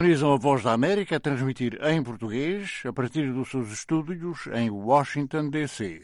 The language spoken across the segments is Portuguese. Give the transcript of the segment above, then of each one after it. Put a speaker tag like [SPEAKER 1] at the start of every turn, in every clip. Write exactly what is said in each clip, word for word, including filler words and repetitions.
[SPEAKER 1] Organizam a Voz da América a transmitir em português a partir dos seus estúdios em Washington, D C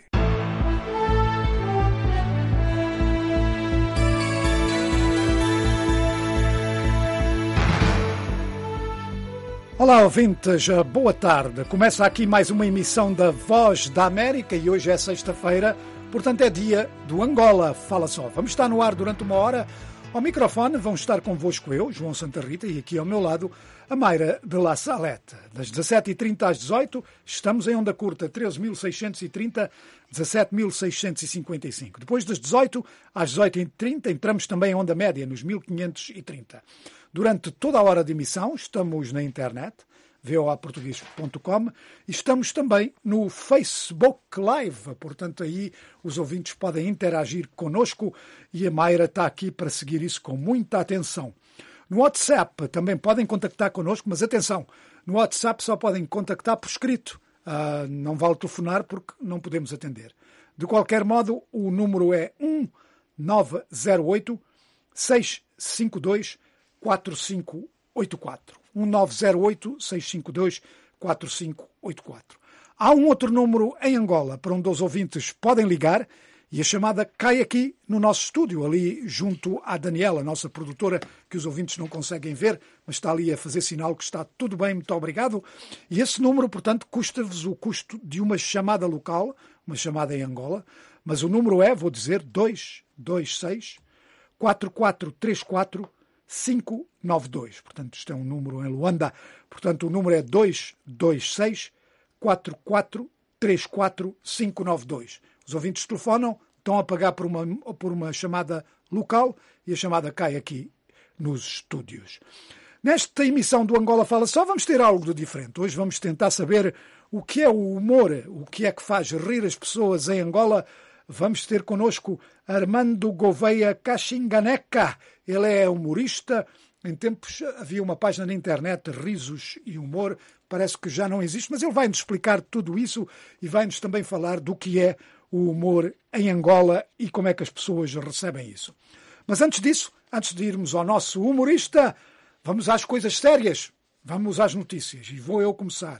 [SPEAKER 2] Olá, ouvintes, boa tarde. Começa aqui mais uma emissão da Voz da América e hoje é sexta-feira, portanto é dia do Angola Fala Só. Vamos estar no ar durante uma hora. Ao microfone vão estar convosco eu, João Santa Rita, e aqui ao meu lado a Mayra de La Salette. Das dezassete e trinta às dezoito, estamos em onda curta treze mil seiscentos e trinta, dezassete mil seiscentos e cinquenta e cinco. Depois das dezoito às dezoito e trinta, entramos também em onda média, nos mil quinhentos e trinta. Durante toda a hora de emissão, estamos na internet, v o a português ponto com, e estamos também no Facebook Live, portanto aí os ouvintes podem interagir connosco e a Mayra está aqui para seguir isso com muita atenção. No WhatsApp também podem contactar connosco, mas atenção, no WhatsApp só podem contactar por escrito, uh, não vale telefonar porque não podemos atender. De qualquer modo, o número é um nove zero oito, seis cinco dois, quatro cinco oito quatro. um nove zero oito, seis cinco dois, quatro cinco oito quatro. Há um outro número em Angola para onde os ouvintes podem ligar e a chamada cai aqui no nosso estúdio, ali junto à Daniela, nossa produtora, que os ouvintes não conseguem ver, mas está ali a fazer sinal que está tudo bem, muito obrigado. E esse número, portanto, custa-vos o custo de uma chamada local, uma chamada em Angola, mas o número é, vou dizer, dois dois seis, quatro quatro três quatro, cinco nove dois. Portanto, isto é um número em Luanda. Portanto, o número é dois dois seis, quatro quatro três quatro, cinco nove dois. Os ouvintes telefonam, estão a pagar por uma, por uma chamada local e a chamada cai aqui nos estúdios. Nesta emissão do Angola Fala Só vamos ter algo de diferente. Hoje vamos tentar saber o que é o humor, o que é que faz rir as pessoas em Angola. Vamos ter connosco Armando Gouveia Caxinganeca. Ele é humorista. Em tempos havia uma página na internet, Risos e Humor. Parece que já não existe, mas ele vai-nos explicar tudo isso e vai-nos também falar do que é o humor em Angola e como é que as pessoas recebem isso. Mas antes disso, antes de irmos ao nosso humorista, vamos às coisas sérias. Vamos às notícias e vou eu começar.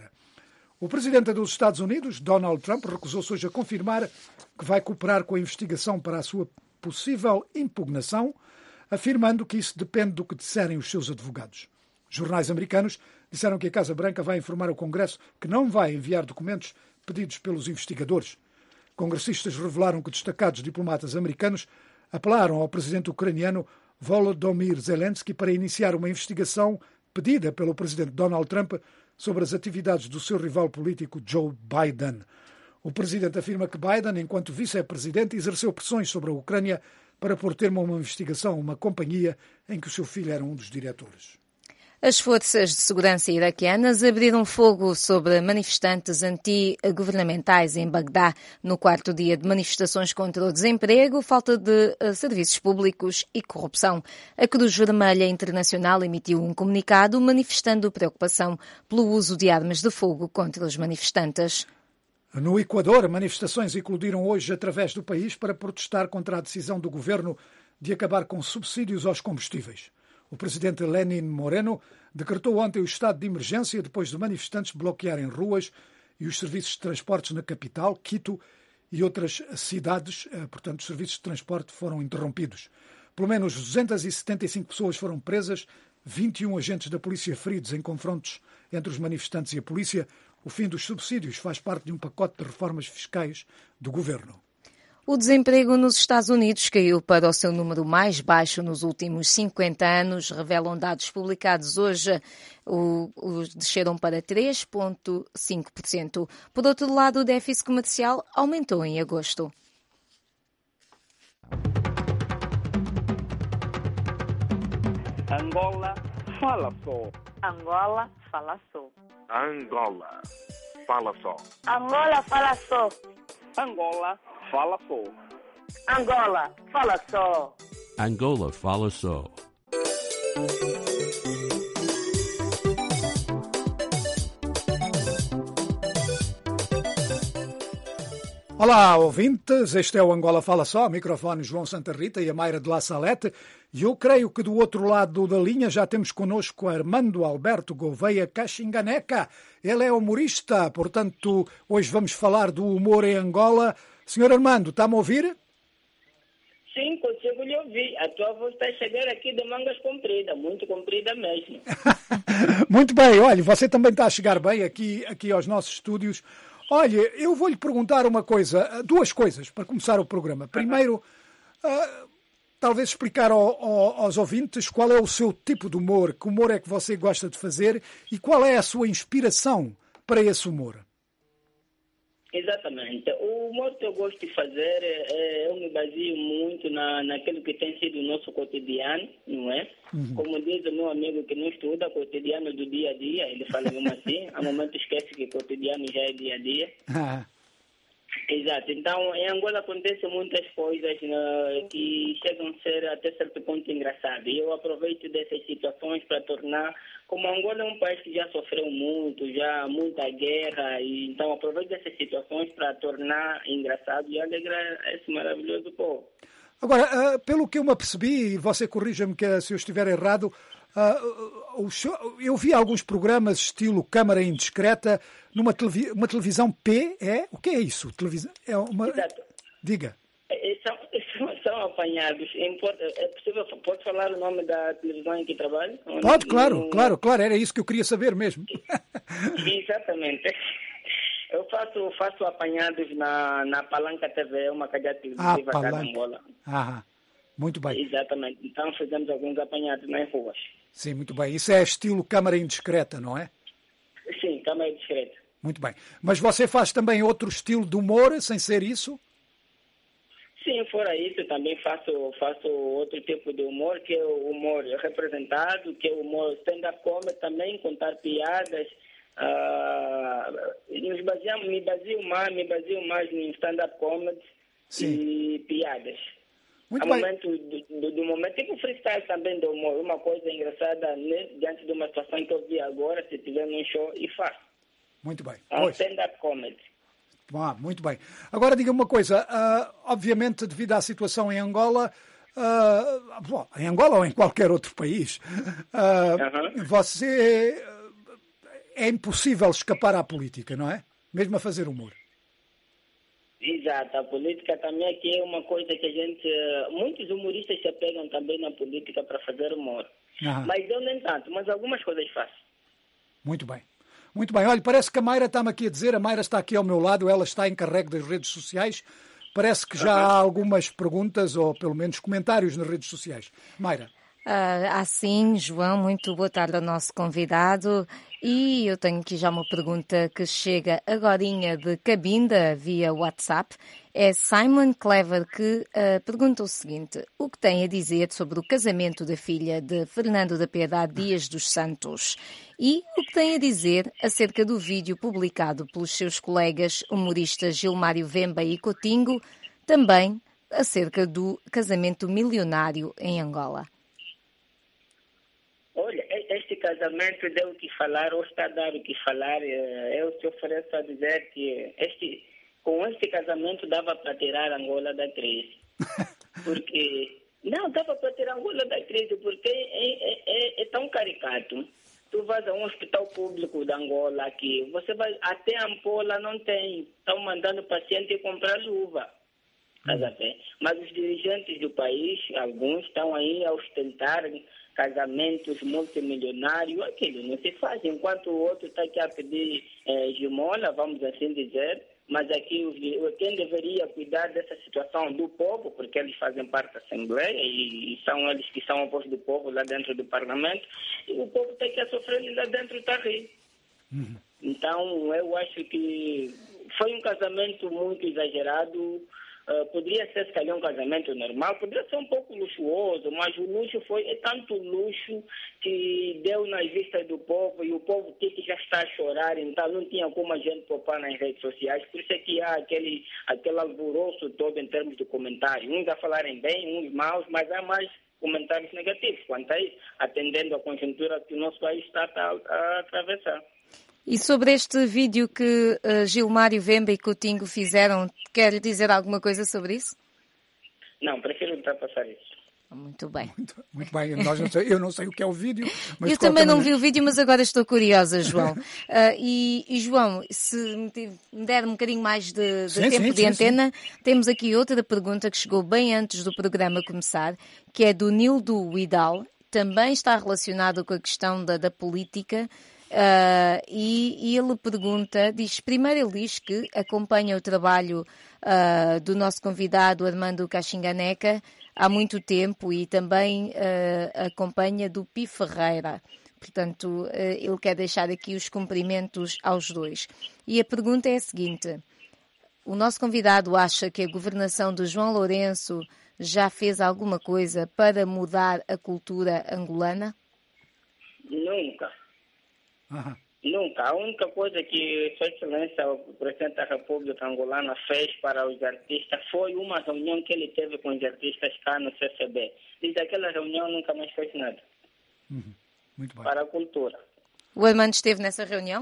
[SPEAKER 2] O presidente dos Estados Unidos, Donald Trump, recusou-se hoje a confirmar que vai cooperar com a investigação para a sua possível impugnação, afirmando que isso depende do que disserem os seus advogados. Jornais americanos disseram que a Casa Branca vai informar o Congresso que não vai enviar documentos pedidos pelos investigadores. Congressistas revelaram que destacados diplomatas americanos apelaram ao presidente ucraniano Volodymyr Zelensky para iniciar uma investigação pedida pelo presidente Donald Trump sobre as atividades do seu rival político Joe Biden. O presidente afirma que Biden, enquanto vice-presidente, exerceu pressões sobre a Ucrânia para pôr termo a uma investigação a uma companhia em que o seu filho era um dos diretores.
[SPEAKER 3] As forças de segurança iraquianas abriram fogo sobre manifestantes anti-governamentais em Bagdá no quarto dia de manifestações contra o desemprego, falta de serviços públicos e corrupção. A Cruz Vermelha Internacional emitiu um comunicado manifestando preocupação pelo uso de armas de fogo contra os manifestantes.
[SPEAKER 2] No Equador, manifestações eclodiram hoje através do país para protestar contra a decisão do governo de acabar com subsídios aos combustíveis. O presidente Lenín Moreno decretou ontem o estado de emergência depois de manifestantes bloquearem ruas e os serviços de transportes na capital, Quito, e outras cidades. Portanto, os serviços de transporte foram interrompidos. Pelo menos duzentas e setenta e cinco pessoas foram presas, vinte e um agentes da polícia feridos em confrontos entre os manifestantes e a polícia. O fim dos subsídios faz parte de um pacote de reformas fiscais do governo.
[SPEAKER 3] O desemprego nos Estados Unidos caiu para o seu número mais baixo nos últimos cinquenta anos, revelam dados publicados hoje. O, os desceram para três vírgula cinco por cento. Por outro lado, o déficit comercial aumentou em agosto.
[SPEAKER 4] Angola fala só.
[SPEAKER 5] Angola fala só.
[SPEAKER 6] Angola fala só.
[SPEAKER 5] Angola fala só.
[SPEAKER 4] Angola fala só.
[SPEAKER 5] Angola fala só.
[SPEAKER 7] Angola fala só.
[SPEAKER 2] Olá, ouvintes, este é o Angola Fala Só, microfone João Santa Rita e a Mayra de La Salete, e eu creio que do outro lado da linha já temos connosco Armando Alberto Gouveia Caxinganeca. Ele é humorista, portanto, hoje vamos falar do humor em Angola. Senhor Armando, está-me a ouvir?
[SPEAKER 8] Sim, consigo lhe ouvir. A tua voz está a chegar aqui de mangas compridas, muito comprida mesmo.
[SPEAKER 2] Muito bem, olha, você também está a chegar bem aqui, aqui aos nossos estúdios. Olha, eu vou-lhe perguntar uma coisa, duas coisas para começar o programa. Primeiro, uh, talvez explicar ao, ao, aos ouvintes qual é o seu tipo de humor, que humor é que você gosta de fazer e qual é a sua inspiração para esse humor.
[SPEAKER 8] Exatamente. O humor que eu gosto de fazer, é, eu me baseio muito na, naquilo que tem sido o nosso cotidiano, não é? Uhum. Como diz o meu amigo que não estuda, cotidiano do dia a dia, ele fala mesmo assim, a momento esquece que cotidiano já é dia a dia.
[SPEAKER 2] Ah.
[SPEAKER 8] Exato. Então, em Angola acontecem muitas coisas, né, que chegam a ser até certo ponto engraçadas. E eu aproveito dessas situações para tornar... Como Angola é um país que já sofreu muito, já muita guerra, e então aproveito dessas situações para tornar engraçado e alegrar esse maravilhoso povo.
[SPEAKER 2] Agora, uh, pelo que eu me apercebi, e você corrija-me que, se eu estiver errado, uh, o show, eu vi alguns programas estilo Câmara Indiscreta numa televi uma televisão P, é? O que é isso? Televisão? É uma...
[SPEAKER 8] Exato.
[SPEAKER 2] Diga.
[SPEAKER 8] São, são, são apanhados. É possível, posso falar o nome da televisão em que trabalho?
[SPEAKER 2] Pode, claro, no... claro, claro, era isso que eu queria saber mesmo.
[SPEAKER 8] Exatamente. Eu faço, faço apanhados na, na Palanca T V, uma cadeia televisiva
[SPEAKER 2] ah,
[SPEAKER 8] cá na Angola.
[SPEAKER 2] Ah, muito bem.
[SPEAKER 8] Exatamente. Então fizemos alguns apanhados nas ruas.
[SPEAKER 2] Sim, muito bem. Isso é estilo Câmara Indiscreta, não é?
[SPEAKER 8] Sim, Câmara Indiscreta.
[SPEAKER 2] Muito bem. Mas você faz também outro estilo de humor, sem ser isso?
[SPEAKER 8] Sim, fora isso, também faço, faço outro tipo de humor, que é o humor representado, que é o humor stand-up comedy, também contar piadas. Uh, nos baseamos, me baseio mais, me baseio mais em stand-up comedy. Sim. E piadas.
[SPEAKER 2] Muito
[SPEAKER 8] a
[SPEAKER 2] bem.
[SPEAKER 8] Momento do, do, do momento, tipo freestyle também do humor, uma coisa engraçada, né, diante de uma situação que eu vi agora, se tiver num show, e faço.
[SPEAKER 2] Muito bem.
[SPEAKER 8] Um stand-up comedy.
[SPEAKER 2] Ah, muito bem. Agora diga uma coisa, uh, obviamente devido à situação em Angola, uh, bom, em Angola ou em qualquer outro país, uh, uhum. você é impossível escapar à política, não é? Mesmo a fazer humor.
[SPEAKER 8] Exato, a política também aqui é uma coisa que a gente, muitos humoristas se apegam também na política para fazer humor. Uhum. Mas eu nem tanto, mas algumas coisas faço.
[SPEAKER 2] Muito bem. Muito bem, olha, parece que a Mayra está-me aqui a dizer, a Mayra está aqui ao meu lado, ela está em carrego das redes sociais, parece que já há algumas perguntas ou pelo menos comentários nas redes sociais. Mayra.
[SPEAKER 3] Uh, assim, João, muito boa tarde ao nosso convidado e eu tenho aqui já uma pergunta que chega agorinha de Cabinda via WhatsApp. É Simon Clever que uh, pergunta o seguinte: o que tem a dizer sobre o casamento da filha de Fernando da Piedade Dias dos Santos? E o que tem a dizer acerca do vídeo publicado pelos seus colegas humoristas Gilmário Vemba e Coutinho, também acerca do casamento milionário em Angola?
[SPEAKER 8] Olha, este casamento deu o que falar, ou está a dar o que falar. Eu te ofereço a dizer que este, com este casamento dava para tirar Angola da crise. Porque, não, dava para tirar Angola da crise, porque é, é, é, é tão caricato. Tu vais a um hospital público de Angola aqui, você vai, até ampola não tem, estão mandando o paciente comprar luva. Hum. Mas os dirigentes do país, alguns estão aí a ostentar casamentos multimilionários, aquilo não se faz, enquanto o outro está aqui a pedir eh, gimola, vamos assim dizer, mas aqui os, quem deveria cuidar dessa situação do povo, porque eles fazem parte da Assembleia e, e são eles que são a voz do povo lá dentro do Parlamento, e o povo está aqui a sofrer lá dentro está a rir. Uhum. Então, eu acho que foi um casamento muito exagerado. Uh, poderia ser, se calhar, um casamento normal, poderia ser um pouco luxuoso, mas o luxo foi é tanto luxo que deu nas vistas do povo e o povo que já está a chorar, então não tinha como a gente poupar nas redes sociais, por isso é que há aquele, aquele alvoroço todo em termos de comentários, uns a falarem bem, uns maus, mas há mais comentários negativos quanto a isso, atendendo à conjuntura que o nosso país está a, a atravessar.
[SPEAKER 3] E sobre este vídeo que uh, Gilmário Vemba e Coutinho fizeram, quer dizer alguma coisa sobre isso?
[SPEAKER 8] Não, prefiro ultrapassar isso.
[SPEAKER 3] Muito bem.
[SPEAKER 2] Muito, muito bem, Nós não sei, eu não sei o que é o vídeo. Mas
[SPEAKER 3] eu também não vi o vídeo, mas agora estou curiosa, João. Uh, e, e, João, se me der um bocadinho mais de, de
[SPEAKER 2] sim,
[SPEAKER 3] tempo
[SPEAKER 2] sim,
[SPEAKER 3] de
[SPEAKER 2] sim,
[SPEAKER 3] antena,
[SPEAKER 2] sim.
[SPEAKER 3] Temos aqui outra pergunta que chegou bem antes do programa começar, que é do Nildo Widal, também está relacionado com a questão da, da política, uh, e, e ele pergunta, diz, primeiro ele diz que acompanha o trabalho uh, do nosso convidado Armando Caxinganeca há muito tempo e também uh, acompanha do Pi Ferreira. Portanto, uh, ele quer deixar aqui os cumprimentos aos dois. E a pergunta é a seguinte: o nosso convidado acha que a governação de João Lourenço já fez alguma coisa para mudar a cultura angolana?
[SPEAKER 8] Nunca.
[SPEAKER 2] Aham.
[SPEAKER 8] Nunca. A única coisa que Sua Excelência, o Presidente da República Angolana, fez para os artistas foi uma reunião que ele teve com os artistas cá no C C B. Desde aquela reunião nunca mais fez nada.
[SPEAKER 2] Uhum. Muito bem.
[SPEAKER 8] Para a cultura.
[SPEAKER 3] O Armando esteve nessa reunião?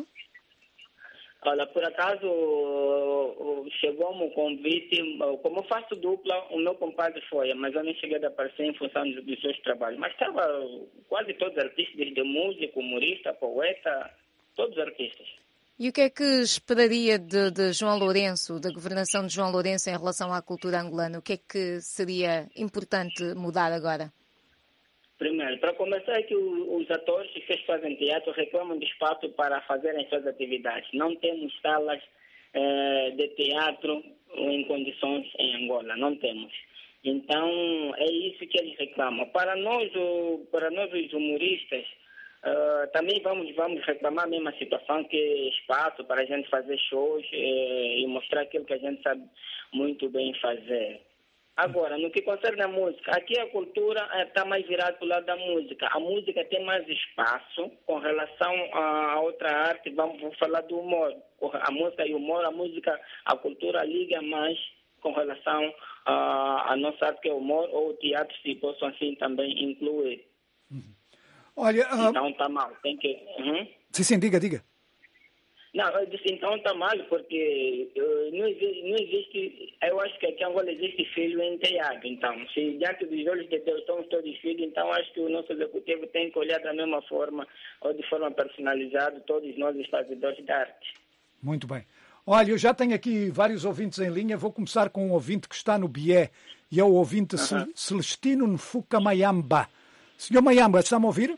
[SPEAKER 8] Olha, por acaso chegou-me o convite, como eu faço dupla, o meu compadre foi, mas eu nem cheguei a aparecer em função dos seus trabalhos. Mas estava quase todos os artistas, desde músico, humorista, poeta, todos os artistas.
[SPEAKER 3] E o que é que esperaria de, de João Lourenço, da governação de João Lourenço em relação à cultura angolana? O que é que seria importante mudar agora?
[SPEAKER 8] Primeiro, para começar, é que os atores que fazem teatro reclamam de espaço para fazerem suas atividades. Não temos salas eh, de teatro em condições em Angola, não temos. Então, é isso que eles reclamam. Para nós, o, para nós os humoristas, uh, também vamos, vamos reclamar a mesma situação, que espaço para a gente fazer shows eh, e mostrar aquilo que a gente sabe muito bem fazer. Agora, no que concerne a música, aqui a cultura está mais virada para o lado da música. A música tem mais espaço com relação a outra arte, vamos, vamos falar do humor. A música e o humor, a música, a cultura liga mais com relação à, à nossa arte, que é o humor, ou o teatro, se possam assim também incluir.
[SPEAKER 2] Uhum. Olha, uh...
[SPEAKER 8] Então está mal, tem que... Uhum.
[SPEAKER 2] Sim, sim, diga, diga.
[SPEAKER 8] Não, eu disse, então está mal, porque uh, não, existe, não existe, eu acho que aqui em Angola existe filho enteado. Então, se diante dos olhos de Deus somos todos filhos, então acho que o nosso executivo tem que olhar da mesma forma, ou de forma personalizada, todos nós os fazedores da arte.
[SPEAKER 2] Muito bem. Olha, eu já tenho aqui vários ouvintes em linha, vou começar com um ouvinte que está no Bié, e é o ouvinte uh-huh. Celestino Nfuka Mayamba. Senhor Mayamba, está-me a ouvir?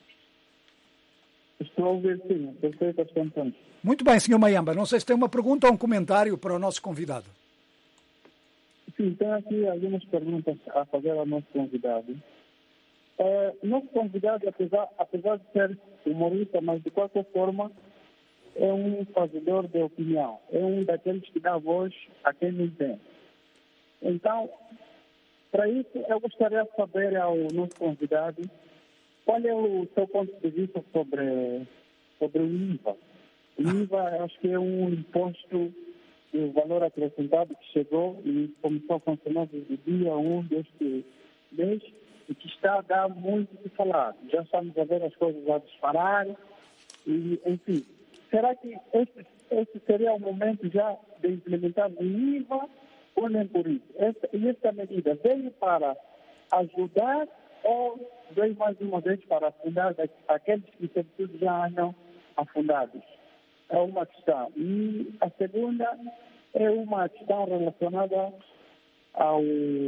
[SPEAKER 9] Estou a ouvir, sim. Perfeito, estou contente.
[SPEAKER 2] Muito bem, senhor Mayamba. Não sei se tem uma pergunta ou um comentário para o nosso convidado.
[SPEAKER 9] Sim, tenho aqui algumas perguntas a fazer ao nosso convidado. É, nosso convidado, apesar, apesar de ser humorista, mas de qualquer forma, é um fazedor de opinião. É um daqueles que dá voz a quem não tem. Então, para isso, eu gostaria de saber ao nosso convidado qual é o seu ponto de vista sobre, sobre o I V A. O I V A, acho que é um imposto de valor acrescentado que chegou e começou a funcionar desde o dia um deste mês e que está a dar muito o que falar. Já estamos a ver as coisas a disparar e, enfim. Será que este, este seria o momento já de implementar o I V A ou nem por isso? Esta, e esta medida veio para ajudar ou veio mais uma vez para afundar aqueles que sobretudo já andam afundados? É uma questão. E a segunda é uma questão relacionada ao,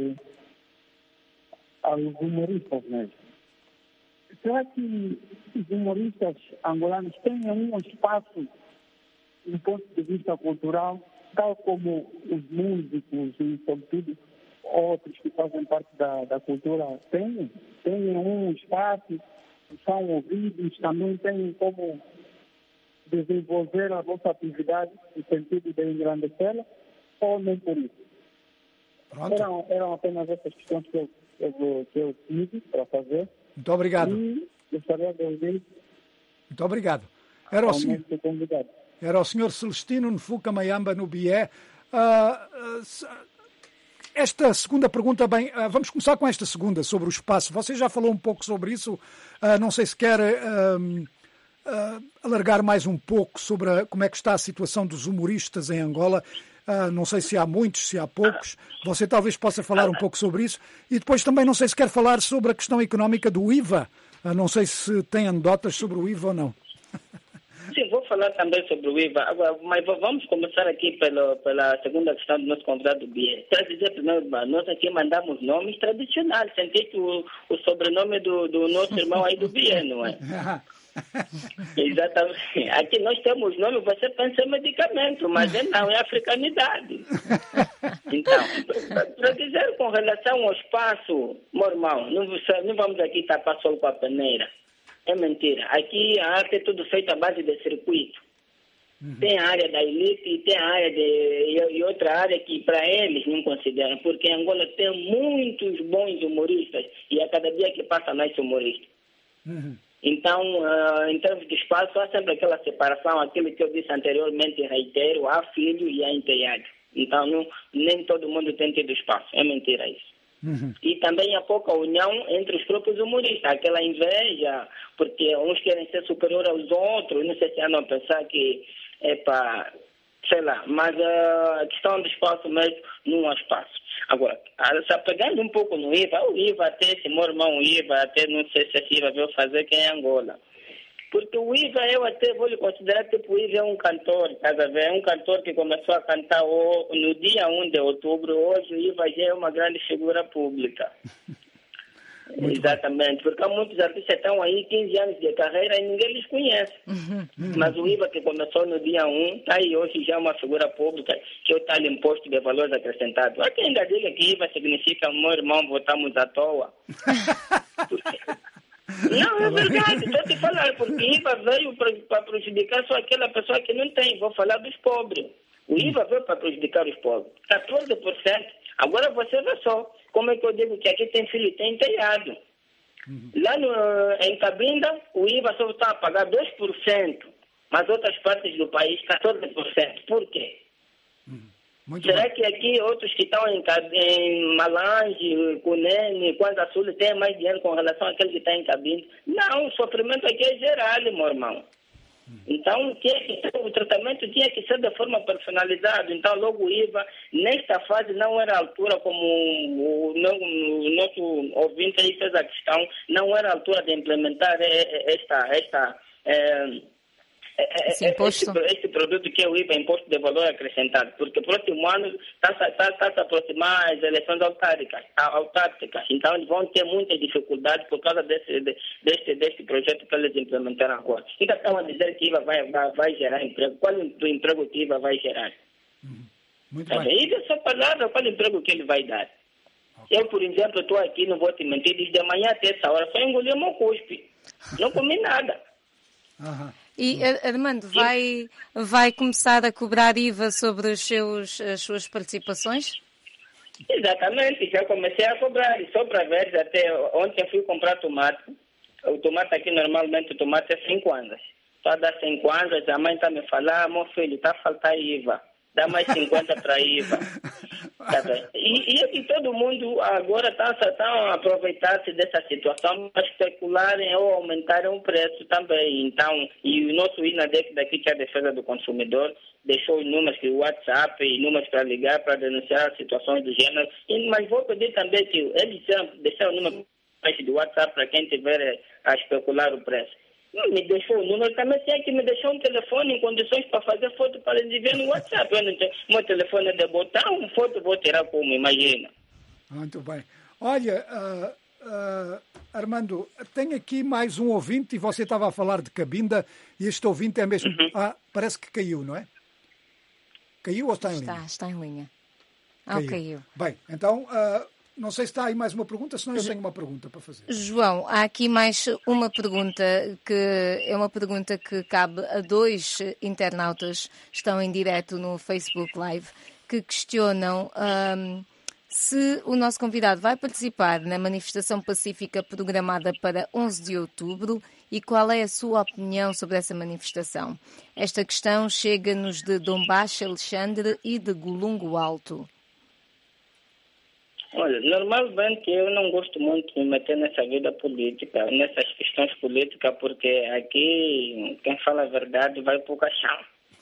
[SPEAKER 9] aos humoristas mesmo. Será que os humoristas angolanos têm um espaço do ponto de vista cultural, tal como os músicos e, sobretudo, outros que fazem parte da, da cultura têm? Têm um espaço, são ouvidos, também têm como desenvolver a vossa atividade no sentido de engrandecê-la, ou nem por isso? Eram, eram apenas essas questões que eu, eu, que eu tive para fazer.
[SPEAKER 2] Muito obrigado.
[SPEAKER 9] E gostaria de ouvir.
[SPEAKER 2] Muito obrigado. Era o, senhor, era o senhor Celestino Nfuka Mayamba no Bié. Uh, uh, esta segunda pergunta, bem, uh, vamos começar com esta segunda sobre o espaço. Você já falou um pouco sobre isso. Uh, não sei se quer uh, uh, alargar mais um pouco sobre a, como é que está a situação dos humoristas em Angola? Uh, não sei se há muitos, se há poucos. Você talvez possa falar um pouco sobre isso. E depois também não sei se quer falar sobre a questão económica do I V A. Uh, não sei se tem anedotas sobre o I V A ou não.
[SPEAKER 8] Sim, vou falar também sobre o I V A. Agora, mas vamos começar aqui pela, pela segunda questão do nosso convidado Bia. Para dizer primeiro, nós aqui mandamos nomes tradicionais. Senti que o, o sobrenome do, do nosso irmão aí do Bia, não é? Exatamente. Aqui nós temos nome, você pensa em medicamento, mas é não, é africanidade. Então, para dizer com relação ao espaço, meu irmão, não, não vamos aqui tapar sol com a peneira. É mentira. Aqui a arte é tudo feito à base de circuito. Uhum. Tem a área da elite e tem a área de e, e outra área que para eles não consideram, porque Angola tem muitos bons humoristas e a cada dia que passa mais humoristas. Uhum. Então, uh, em termos de espaço, há sempre aquela separação, aquilo que eu disse anteriormente, reitero, há filho e há enteado. Então, não, nem todo mundo tem tido espaço. É mentira isso. Uhum. E também há pouca união entre os próprios humoristas, aquela inveja, porque uns querem ser superior aos outros, não sei se andam a pensar que é para, sei lá, mas a questão do espaço mesmo não há espaço. Agora, se pegando um pouco no I V A, o I V A até, esse meu irmão o I V A, até não sei se esse I V A veio fazer quem é Angola. Porque o I V A, eu até vou lhe considerar que o I V A é um cantor, estás a ver? É um cantor que começou a cantar no dia um de outubro, hoje o I V A já é uma grande figura pública. Exatamente, porque há muitos artistas que estão aí quinze anos de carreira e ninguém lhes conhece. Uhum, uhum. Mas o I V A que começou no dia um, está aí hoje já é uma figura pública, que é o tal imposto de valores acrescentados. Há quem ainda diga que I V A significa, meu irmão, votamos à toa. Porque... Não, é verdade, estou a te falar, porque I V A veio para prejudicar só aquela pessoa que não tem, vou falar dos pobres. O I V A veio para prejudicar os pobres, catorze por cento. Agora você vê só, como é que eu digo que aqui tem filho e tem telhado. Uhum. Lá no, em Cabinda, o I V A só está a pagar dois por cento, mas outras partes do país, catorze por cento. Por quê? Uhum. Será bem. Que aqui outros que estão em, em Malange, Cunene, Kwanza Sul, têm mais dinheiro com relação àquele que está em Cabinda? Não, o sofrimento aqui é geral, meu irmão. Então, tinha que, o tratamento tinha que ser de forma personalizada. Então, logo o I V A, nesta fase, não era a altura, como o, o, o nosso ouvinte aí fez a questão, não era a altura de implementar esta, esta, é,
[SPEAKER 3] esse,
[SPEAKER 8] este, este produto que é o I V A, Imposto de Valor Acrescentado, porque próximo ano está tá, tá se aproximar as eleições autárquicas, autárquicas, então eles vão ter muitas dificuldades por causa desse, deste, deste projeto que eles implementaram agora. Então estão a dizer que I V A vai, vai, vai gerar emprego. Qual o emprego que I V A vai gerar?
[SPEAKER 2] Uhum. Muito
[SPEAKER 8] tá
[SPEAKER 2] bem.
[SPEAKER 8] I V A é só palavra, qual emprego que ele vai dar? Okay. Eu, por exemplo, estou aqui, não vou te mentir, desde a manhã até essa hora, só engoli meu cuspe. Não comi nada.
[SPEAKER 2] Uhum.
[SPEAKER 3] E, Armando, vai, vai começar a cobrar I V A sobre os seus, as suas participações?
[SPEAKER 8] Exatamente, já comecei a cobrar. E só para ver, até ontem fui comprar tomate. O tomate aqui, normalmente, o tomate é cinco anos. Só dá cinco anos, a mãe está me falando, meu filho, está a faltar I V A. Dá mais cinquenta para I V A. Tá bem? E, e aqui todo mundo agora está tá a aproveitar-se dessa situação para especularem ou aumentarem o preço também. Então, e o nosso INADEC daqui, que é a defesa do consumidor, deixou números de WhatsApp e números para ligar para denunciar situações do gênero. E, mas vou pedir também que eles deixaram número de WhatsApp para quem tiver a especular o preço. Me deixou o número, também tinha que me deixar um telefone em condições para fazer foto para eles ver no WhatsApp. Eu não tenho, meu telefone é de botão, foto vou tirar como, imagina.
[SPEAKER 2] Muito bem. Olha, uh, uh, Armando, tem aqui mais um ouvinte e você estava a falar de Cabinda e este ouvinte é mesmo... Uhum. Ah, parece que caiu, não é? Caiu ou está em
[SPEAKER 3] está,
[SPEAKER 2] linha?
[SPEAKER 3] Está, está em linha. Ah,
[SPEAKER 2] caiu.
[SPEAKER 3] caiu.
[SPEAKER 2] Bem, então... Uh, Não sei se está aí mais uma pergunta, senão eu tenho uma pergunta para fazer.
[SPEAKER 3] João, há aqui mais uma pergunta, que é uma pergunta que cabe a dois internautas, estão em direto no Facebook Live, que questionam um, se o nosso convidado vai participar na manifestação pacífica programada para onze de outubro e qual é a sua opinião sobre essa manifestação. Esta questão chega-nos de Dom Baixo Alexandre e de Golungo Alto.
[SPEAKER 8] Olha, normalmente eu não gosto muito de me meter nessa vida política, nessas questões políticas, porque aqui quem fala a verdade vai para o caixão.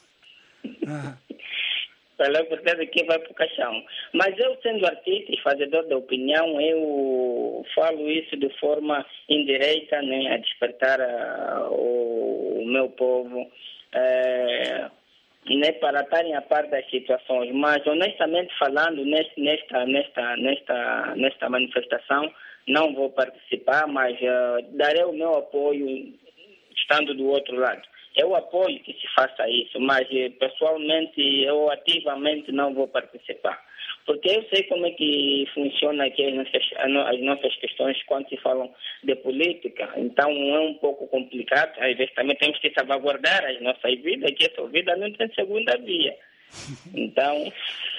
[SPEAKER 2] Ah.
[SPEAKER 8] Falar a verdade aqui vai para o caixão. Mas eu, sendo artista e fazedor de opinião, eu falo isso de forma indireta, né, a despertar a, o, o meu povo, é, né, para estarem a par das situações. Mas, honestamente falando, nesta, nesta, nesta, nesta, nesta manifestação, não vou participar, mas uh, darei o meu apoio estando do outro lado. Eu apoio que se faça isso, mas pessoalmente eu ativamente não vou participar. Porque eu sei como é que funciona aqui as nossas, as nossas questões quando se falam de política. Então é um pouco complicado. Às vezes também temos que salvaguardar as nossas vidas, que essa vida não tem segunda via. Então,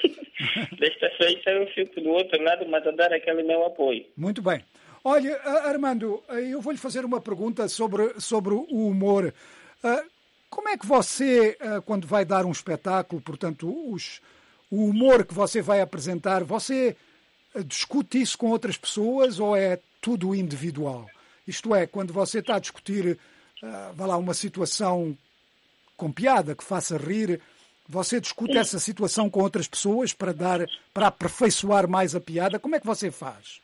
[SPEAKER 8] desta feita eu fico do outro lado, mas a dar aquele meu apoio.
[SPEAKER 2] Muito bem. Olha, Armando, eu vou-lhe fazer uma pergunta sobre, sobre o humor. Uh, como é que você, uh, quando vai dar um espetáculo, portanto, os, o humor que você vai apresentar, você uh, discute isso com outras pessoas ou é tudo individual? Isto é, quando você está a discutir, uh, vá lá, uma situação com piada, que faça rir, você discute essa situação com outras pessoas para dar, para aperfeiçoar mais a piada? Como é que você faz?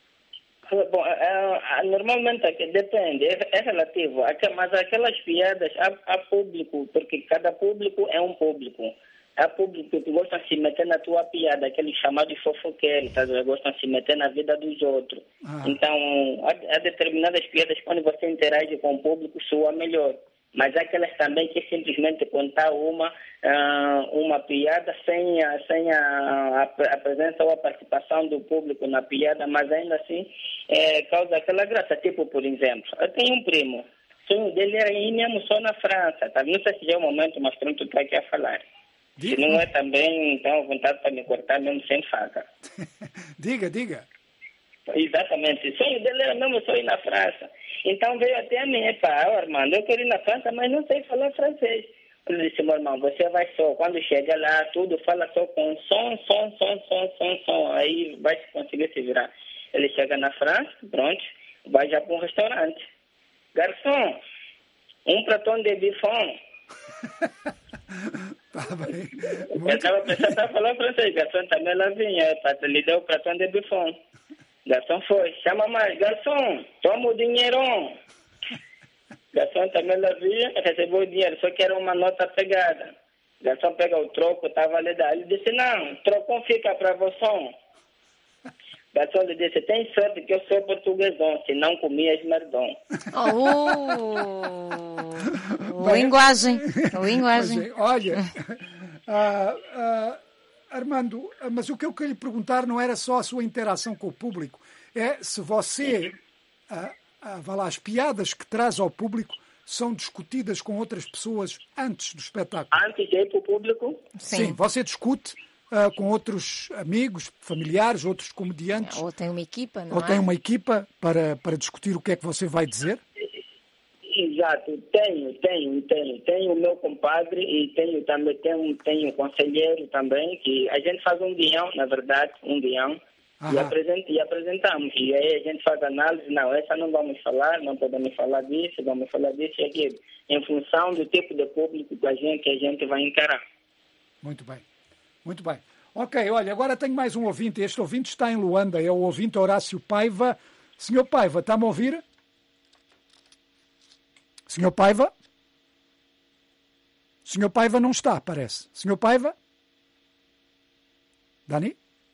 [SPEAKER 8] Bom, é, é, normalmente depende, é, é relativo, mas aquelas piadas há, há público, porque cada público é um público. Há público que gosta de se meter na tua piada, aquele chamado de fofoqueiro, tá? Gostam de se meter na vida dos outros. Ah. Então, há, há determinadas piadas quando você interage com o público, soa melhor. Mas há aquelas também que simplesmente contar uma, uh, uma piada sem, a, sem a, a, a presença ou a participação do público na piada, mas ainda assim é, causa aquela graça. Tipo, por exemplo, eu tenho um primo, o sonho dele era ir mesmo só na França. Tá? Não sei se já é o momento, mas pronto, está aqui a falar. Se não é também, então, vontade para me cortar mesmo sem faca.
[SPEAKER 2] Diga, diga.
[SPEAKER 8] Exatamente. O sonho dele era mesmo só ir na França. Então veio até a mim, pá, Armando, eu quero ir na França, mas não sei falar francês. Eu disse, meu irmão, você vai só, quando chega lá, tudo fala só com som, som, som, som, som, som, aí vai conseguir se virar. Ele chega na França, pronto, vai já para um restaurante. Garçom, um pratão de bifão.
[SPEAKER 2] Tá bem.
[SPEAKER 8] Eu estava pensando em falar francês, garçom também lá vinha, ele deu o pratão de bifão. Garçom foi, chama mais, garçom, toma o dinheirão. Garçom também lá vinha, recebeu o dinheiro, só que era uma nota pegada. Garçom pega o troco, estava a lhe dar. Ele disse, não, trocão fica para você. Garçom lhe disse, tem sorte que eu sou portuguesão, se não comias merdão.
[SPEAKER 3] Oh, linguagem, linguagem.
[SPEAKER 2] Olha, uh, uh, Armando, mas o que eu queria lhe perguntar não era só a sua interação com o público, é se você, uh, uh, vá lá, as piadas que traz ao público são discutidas com outras pessoas antes do espetáculo.
[SPEAKER 8] Antes de ir para o público?
[SPEAKER 2] Sim. Sim, você discute uh, com outros amigos, familiares, outros comediantes.
[SPEAKER 3] Ou tem uma equipa, não
[SPEAKER 2] Ou
[SPEAKER 3] é?
[SPEAKER 2] tem uma equipa para, para discutir o que é que você vai dizer?
[SPEAKER 8] Exato, tenho, tenho, tenho. Tenho o meu compadre e tenho também, tenho, tenho o conselheiro também, que a gente faz um guião, na verdade, um guião, e, apresent, e apresentamos. E aí a gente faz análise, não, essa não vamos falar, não podemos falar disso, vamos falar disso e aquilo, em função do tipo de público que a gente, que a gente vai encarar.
[SPEAKER 2] Muito bem, muito bem. Ok, olha, agora tenho mais um ouvinte. Este ouvinte está em Luanda, é o ouvinte Horácio Paiva. Senhor Paiva, está-me a ouvir? Senhor Paiva? Senhor Paiva não está, parece. Senhor Paiva? Dani?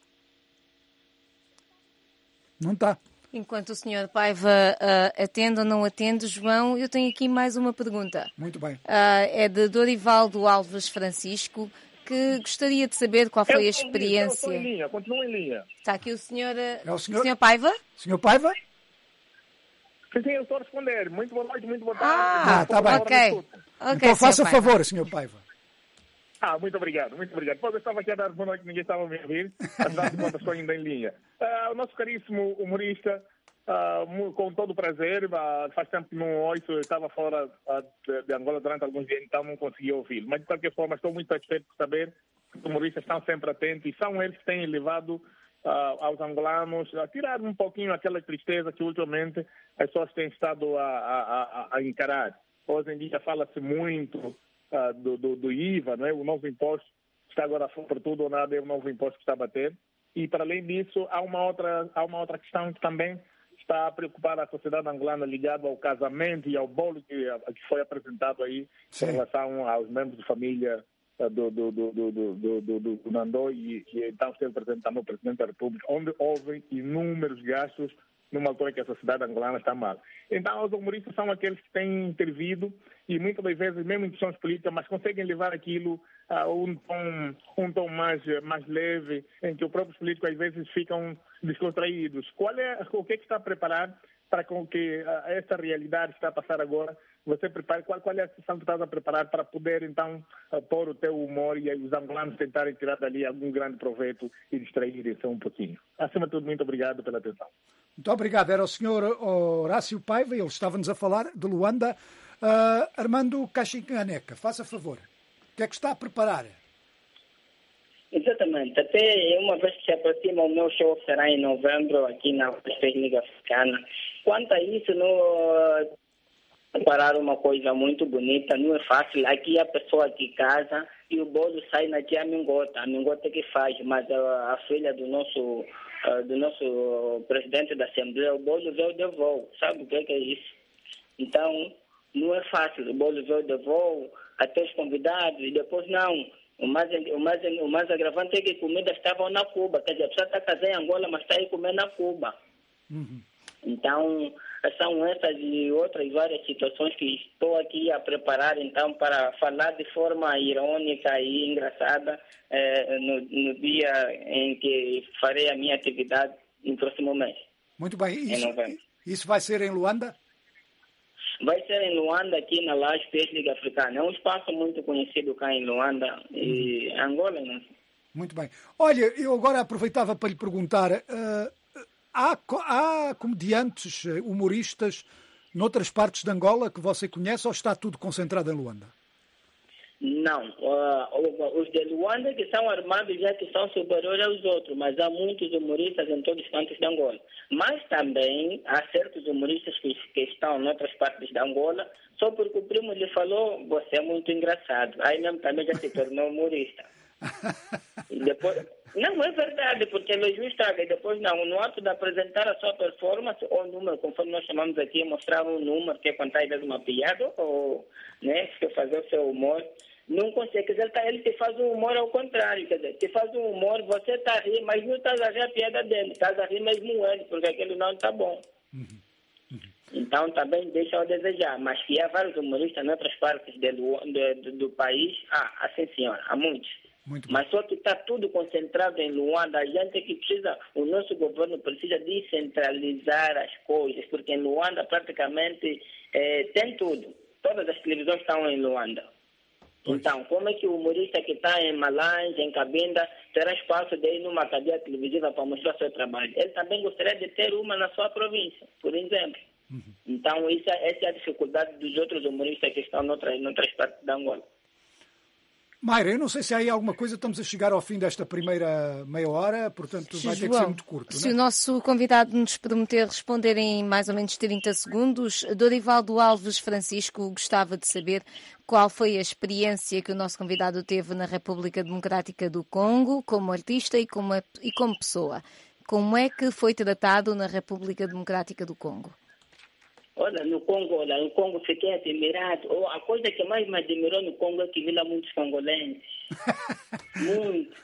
[SPEAKER 2] Não está.
[SPEAKER 3] Enquanto o senhor Paiva uh, atende ou não atende, João, eu tenho aqui mais uma pergunta.
[SPEAKER 2] Muito bem.
[SPEAKER 3] Uh, é de Dorivaldo Alves Francisco, que gostaria de saber qual foi a experiência.
[SPEAKER 6] Eu estou em linha, continuo em linha.
[SPEAKER 3] Está aqui o senhor,
[SPEAKER 2] é o senhor...
[SPEAKER 3] senhor Paiva?
[SPEAKER 2] Senhor Paiva?
[SPEAKER 6] Sim, sim, eu estou a responder. Muito boa noite, muito boa tarde.
[SPEAKER 3] Ah,
[SPEAKER 2] está bem.
[SPEAKER 3] Ok. okay
[SPEAKER 2] então faça favor, senhor Paiva.
[SPEAKER 6] Ah, muito obrigado, muito obrigado. Pois eu estava aqui a dar boa noite, ninguém estava a me ouvir. Afinal de contas, estou ainda em linha. Uh, o nosso caríssimo humorista, uh, com todo o prazer, uh, faz tempo que não ouço, eu estava fora uh, de, de Angola durante alguns dias, então não consegui ouvi-lo. Mas, de qualquer forma, estou muito satisfeito por saber que os humoristas estão sempre atentos e são eles que têm levado uh, aos angolanos, a tirar um pouquinho aquela tristeza que ultimamente as pessoas têm estado a, a, a, a encarar. Hoje em dia fala-se muito uh, do, do, do I V A, não é? O novo imposto está agora, por tudo ou nada, é o novo imposto que está a bater. E, para além disso, há uma outra, há uma outra questão que também está a preocupar a sociedade angolana ligada ao casamento e ao bolo que, que foi apresentado aí Sim. em relação aos membros de família do, do, do, do, do, do, do Nandô e que então esteve presente também o Presidente da República, onde houve inúmeros gastos numa altura que a sociedade angolana está mal. Então, os humoristas são aqueles que têm intervido e muitas das vezes, mesmo em questões políticas, mas conseguem levar aquilo a um tom, um tom mais, mais leve, em que os próprios políticos às vezes ficam descontraídos. Qual é, o que é que está a preparar para com que uh, esta realidade está a passar agora? Você prepara, qual, qual é a situação que estás a preparar para poder, então, uh, pôr o teu humor e os angolanos tentarem tirar dali algum grande proveito e distraírem-se um pouquinho? Acima de tudo, muito obrigado pela atenção.
[SPEAKER 2] Muito obrigado. Era o senhor Horácio Paiva, ele estava-nos a falar de Luanda. Uh, Armando Caxincaneca, faça favor. O que é que está a preparar?
[SPEAKER 8] Exatamente. Até uma vez que se aproxima o meu show, será em novembro, aqui na Liga Africana. Quanto a isso, não preparar uma coisa muito bonita, não é fácil. Aqui a pessoa que casa e o bolo sai na tia Mingota. A Mingota que faz, mas a, a filha do nosso... do nosso presidente da Assembleia, o bolo veio de voo. Sabe o que é, que é isso? Então, não é fácil. O bolo veio de voo, até os convidados, e depois não. O mais, o mais, o mais agravante é que comidas estavam na Cuba. Quer dizer, a pessoa está casada em Angola, mas está aí comer na Cuba. Uhum. Então, são essas e outras várias situações que estou aqui a preparar, então, para falar de forma irônica e engraçada eh, no, no dia em que farei a minha atividade no próximo mês.
[SPEAKER 2] Muito bem. Isso, isso vai ser em Luanda?
[SPEAKER 8] Vai ser em Luanda, aqui na Laje Liga Africana. É um espaço muito conhecido cá em Luanda e uhum. Angola, não?
[SPEAKER 2] Muito bem. Olha, eu agora aproveitava para lhe perguntar... Uh... Há, há comediantes, humoristas, noutras partes de Angola que você conhece ou está tudo concentrado em Luanda?
[SPEAKER 8] Não. Uh, os de Luanda que são armados já que são superiores aos outros, mas há muitos humoristas em todos os cantos de Angola. Mas também há certos humoristas que, que estão em outras partes de Angola, só porque o primo lhe falou, você é muito engraçado. Aí mesmo também já se tornou humorista. E depois... Não, é verdade, porque elogio está e depois não, no ato de apresentar a sua performance ou número, conforme nós chamamos aqui, mostrar um número, que é contar às vezes uma piada ou né, fazer o seu humor, não consegue, quer dizer, ele te faz um humor ao contrário, quer dizer, te faz um humor, você está a rir, mas não estás a rir a piada dele, estás a rir mesmo ele, porque aquele não está bom. Uhum. Uhum. Então também deixa a desejar, mas que há vários humoristas em outras partes de, de, de, do país, ah, assim senhora, há muitos. Mas só que está tudo concentrado em Luanda. A gente que precisa, o nosso governo precisa descentralizar as coisas, porque em Luanda praticamente eh, tem tudo. Todas as televisões estão em Luanda. Pois. Então, como é que o humorista que está em Malange, em Cabinda, terá espaço de ir numa cadeia televisiva para mostrar seu trabalho? Ele também gostaria de ter uma na sua província, por exemplo. Uhum. Então, isso, essa é a dificuldade dos outros humoristas que estão em outras, em outras partes da Angola.
[SPEAKER 2] Mayra, eu não sei se há aí alguma coisa, estamos a chegar ao fim desta primeira meia hora, portanto vai ter que ser muito curto.
[SPEAKER 3] Se
[SPEAKER 2] não é?
[SPEAKER 3] O nosso convidado nos prometer responder em mais ou menos trinta segundos, Dorivaldo Alves Francisco gostava de saber qual foi a experiência que o nosso convidado teve na República Democrática do Congo, como artista e como, e como pessoa. Como é que foi tratado na República Democrática do Congo?
[SPEAKER 8] Olha, no Congo, olha, no Congo fiquei admirado. Oh, a coisa que mais me admirou no Congo é que vi lá muitos congolenses. Muitos.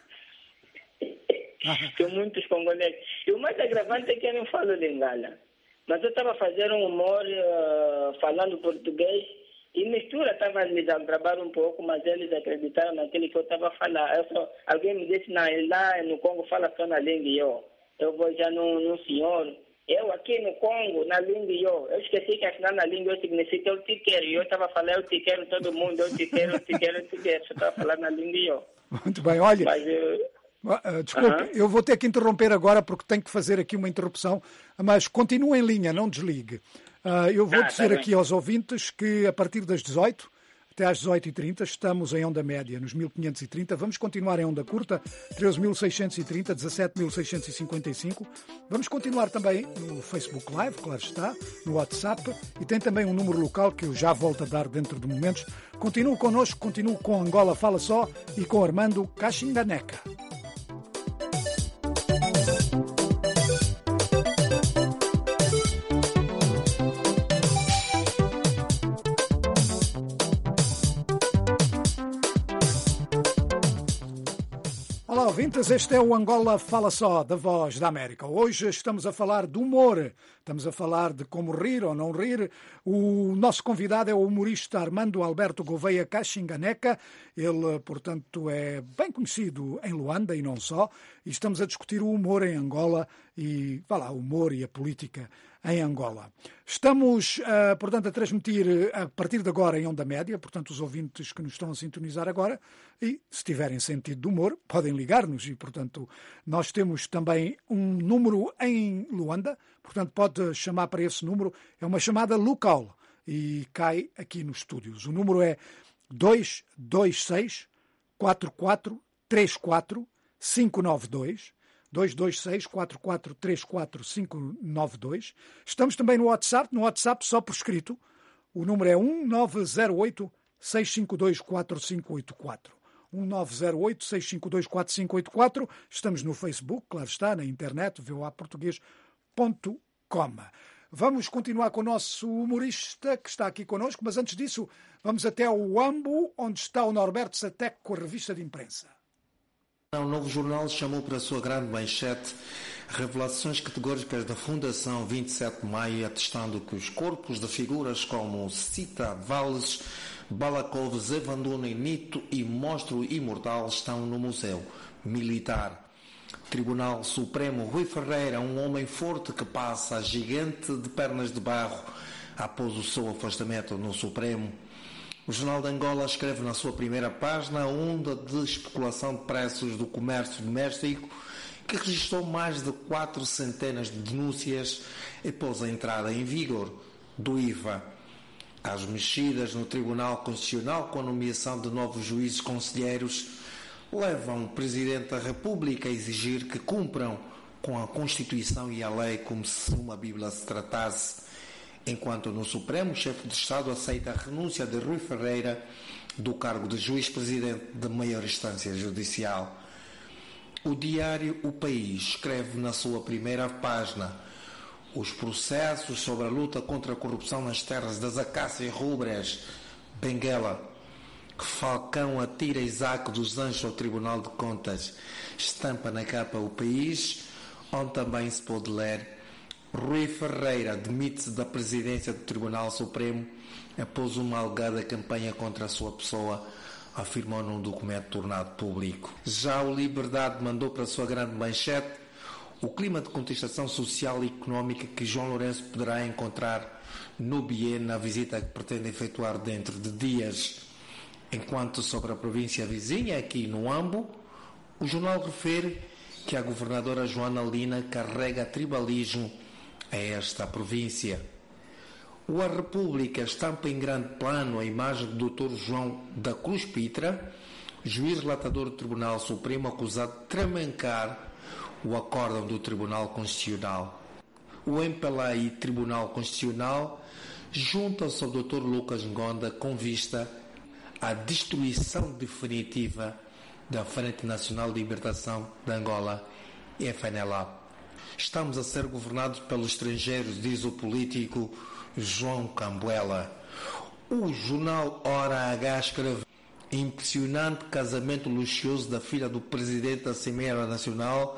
[SPEAKER 8] Tem muitos congolenses. E o mais agravante é que eu não falo lingala. Mas eu estava a fazer um humor uh, falando português e mistura, estava a me desagravar um pouco, mas eles acreditaram naquilo que eu estava a falar. Eu só, alguém me disse, não, lá no Congo fala só na língua e eu. Eu vou já num, num senhor... Eu aqui no Congo, na língua, eu, eu esqueci que assinar na língua significa eu te quero. E eu estava falando, eu te quero todo mundo, eu te quero, eu te quero, eu te quero. Eu estava falando na língua, eu.
[SPEAKER 2] Muito bem, olha.
[SPEAKER 8] Mas eu...
[SPEAKER 2] Uh, desculpe, uh-huh. eu vou ter que interromper agora porque tenho que fazer aqui uma interrupção, mas continue em linha, não desligue. Uh, eu vou ah, dizer tá aqui aos ouvintes que a partir das dezoito até às dezoito e trinta. Estamos em onda média, nos mil quinhentos e trinta. Vamos continuar em onda curta, treze mil seiscentos e trinta, dezassete mil seiscentos e cinquenta e cinco. Vamos continuar também no Facebook Live, claro está, no WhatsApp, e tem também um número local que eu já volto a dar dentro de momentos. Continuo connosco, continuo com Angola Fala Só e com Armando Caxinganeca. Olá, ouvintes, este é o Angola Fala Só, da Voz da América. Hoje estamos a falar de humor, estamos a falar de como rir ou não rir. O nosso convidado é o humorista Armando Alberto Gouveia Caxinganeca. Ele, portanto, é bem conhecido em Luanda e não só. E estamos a discutir o humor em Angola e, vá lá, o humor e a política em Angola. Estamos, uh, portanto, a transmitir a partir de agora em onda média, portanto, os ouvintes que nos estão a sintonizar agora, e se tiverem sentido de humor, podem ligar-nos e, portanto, nós temos também um número em Luanda, portanto, pode chamar para esse número, é uma chamada local e cai aqui nos estúdios. O número é dois dois seis, quatro quatro três quatro, cinco nove dois, dois dois seis, quatro quatro três quatro, cinco nove dois. Estamos também no WhatsApp, no WhatsApp só por escrito. O número é um nove zero oito, seis cinco dois, quatro cinco oito quatro. um nove zero oito, seis cinco dois, quatro cinco oito quatro. Estamos no Facebook, claro está, na internet, v o a português ponto com. Vamos continuar com o nosso humorista que está aqui connosco, mas antes disso vamos até ao Uambo, onde está o Norberto Sateco com a revista de imprensa.
[SPEAKER 10] O Novo Jornal chamou para a sua grande manchete revelações categóricas da Fundação vinte e sete de maio, atestando que os corpos de figuras como Cita Valles, Balakov, Zevanduna e Nito e Monstro Imortal estão no Museu Militar. Tribunal Supremo, Rui Ferreira, um homem forte que passa a gigante de pernas de barro após o seu afastamento no Supremo. O Jornal de Angola escreve na sua primeira página a onda de especulação de preços do comércio doméstico que registrou mais de quatro centenas de denúncias após a entrada em vigor do I V A. As mexidas no Tribunal Constitucional com a nomeação de novos juízes conselheiros levam o Presidente da República a exigir que cumpram com a Constituição e a lei como se uma Bíblia se tratasse. Enquanto no Supremo, o chefe de Estado aceita a renúncia de Rui Ferreira do cargo de juiz-presidente de maior instância judicial. O diário O País escreve na sua primeira página os processos sobre a luta contra a corrupção nas terras das acácias rubras, Benguela, que Falcão atira Isaac dos Anjos ao Tribunal de Contas, estampa na capa O País, onde também se pode ler: Rui Ferreira demite-se da presidência do Tribunal Supremo após uma alegada campanha contra a sua pessoa, afirmou num documento tornado público. Já o Liberdade mandou para a sua grande manchete o clima de contestação social e económica que João Lourenço poderá encontrar no Biene na visita que pretende efetuar dentro de dias. Enquanto sobre a província vizinha, aqui no Uambo, o jornal refere que a governadora Joana Lina carrega tribalismo a esta província. O A República estampa em grande plano a imagem do doutor João da Cruz Pitra, juiz relatador do Tribunal Supremo, acusado de tramancar o acórdão do Tribunal Constitucional. O M P L A e Tribunal Constitucional juntam-se ao doutor Lucas Ngonda com vista à destruição definitiva da Frente Nacional de Libertação de Angola, F N L A. Estamos a ser governados pelos estrangeiros, diz o político João Cambuela. O jornal Hora H escreve: impressionante casamento luxuoso da filha do presidente da Cimeira Nacional,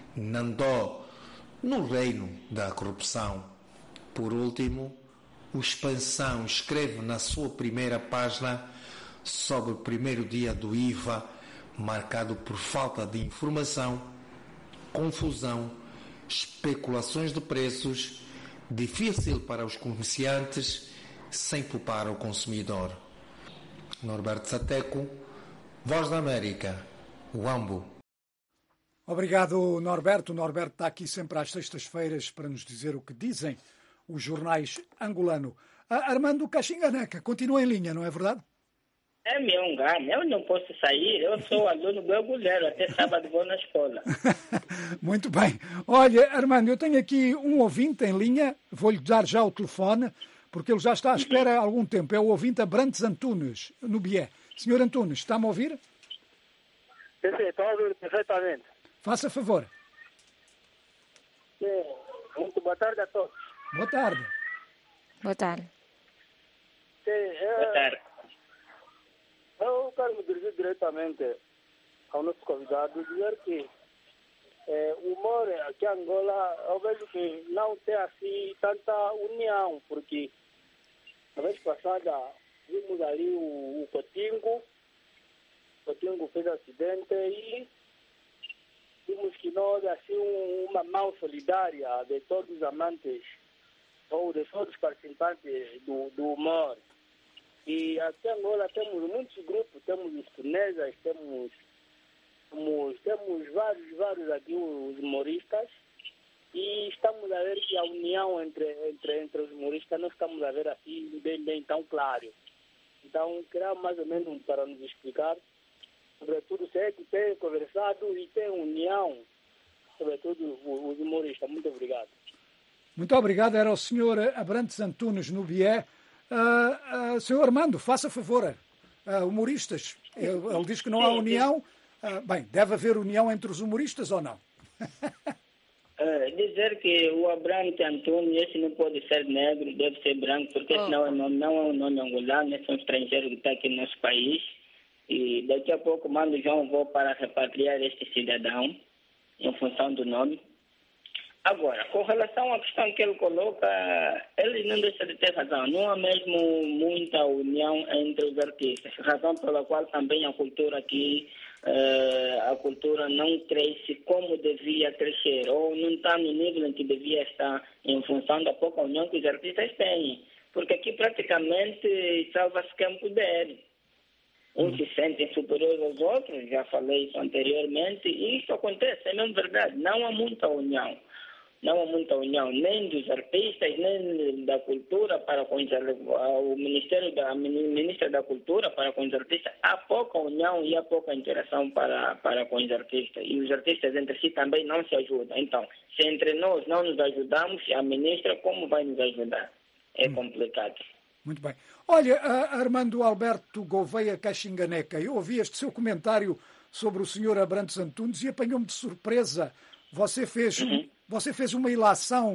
[SPEAKER 10] Nandó, no reino da corrupção. Por último, o Expansão escreve na sua primeira página sobre o primeiro dia do I V A, marcado por falta de informação, confusão, especulações de preços, difícil para os comerciantes, sem poupar o consumidor. Norberto Sateco, Voz da América, Uambo.
[SPEAKER 2] Obrigado, Norberto. O Norberto está aqui sempre às sextas-feiras para nos dizer o que dizem os jornais angolano. Ah, Armando Caxinganeca, continua em linha, não é verdade?
[SPEAKER 8] É meu engano, eu não posso sair, eu sou aluno do Agulheiro, até sábado vou na escola.
[SPEAKER 2] Muito bem. Olha, Armando, eu tenho aqui um ouvinte em linha, vou-lhe dar já o telefone, porque ele já está à espera há algum tempo. É o ouvinte Abrantes Antunes, no Bié. Senhor Antunes, está-me a ouvir?
[SPEAKER 11] Sim, sim, estou a ouvir perfeitamente.
[SPEAKER 2] Faça favor.
[SPEAKER 11] Sim, muito boa tarde a todos.
[SPEAKER 2] Boa tarde.
[SPEAKER 3] Boa tarde.
[SPEAKER 11] Sim, é...
[SPEAKER 8] Boa tarde.
[SPEAKER 11] Eu quero me dirigir diretamente ao nosso convidado, dizer que é, o humor aqui em Angola, eu vejo que não tem assim tanta união, porque a vez passada vimos ali o, o Cotingo, o Cotingo fez acidente e vimos que nós, assim, um, uma mão solidária de todos os amantes ou de todos os participantes do, do humor. E aqui em Angola temos muitos grupos, temos os tunesas, temos, temos, temos vários, vários aqui, os humoristas, e estamos a ver que a união entre, entre, entre os humoristas não estamos a ver assim bem, bem tão claro. Então, queria mais ou menos para nos explicar, sobretudo se é que tem conversado e tem união, sobretudo os humoristas. Muito obrigado.
[SPEAKER 2] Muito obrigado. Era o senhor Abrantes Antunes, no Bié. Uh, uh, senhor Armando, faça favor, uh, humoristas, ele, ele diz que não há união, uh, bem, deve haver união entre os humoristas ou não?
[SPEAKER 8] uh, dizer que o Abrantes Antunes, esse não pode ser negro, deve ser branco, porque oh. senão não, não é um nome angolano, esse é um estrangeiro que está aqui no nosso país, e daqui a pouco mando o João vou para repatriar este cidadão, em função do nome. Agora, com relação à questão que ele coloca, ele não deixa de ter razão. Não há mesmo muita união entre os artistas, razão pela qual também a cultura aqui, uh, a cultura não cresce como devia crescer, ou não está no nível em que devia estar, em função da pouca união que os artistas têm. Porque aqui praticamente salva-se quem puder. Uns se sentem superiores aos outros, já falei isso anteriormente, e isso acontece, é mesmo verdade, não há muita união. Não há muita união, nem dos artistas, nem da cultura para com os, o Ministério da a Ministra da Cultura para com os artistas. Há pouca união e há pouca interação para, para com os artistas. E os artistas entre si também não se ajudam. Então, se entre nós não nos ajudamos, a ministra como vai nos ajudar? É complicado.
[SPEAKER 2] Muito bem. Olha, Armando Alberto Gouveia Caxinganeca, eu ouvi este seu comentário sobre o senhor Abrantes Antunes e apanhou-me de surpresa. Você fez... Uhum. Você fez uma ilação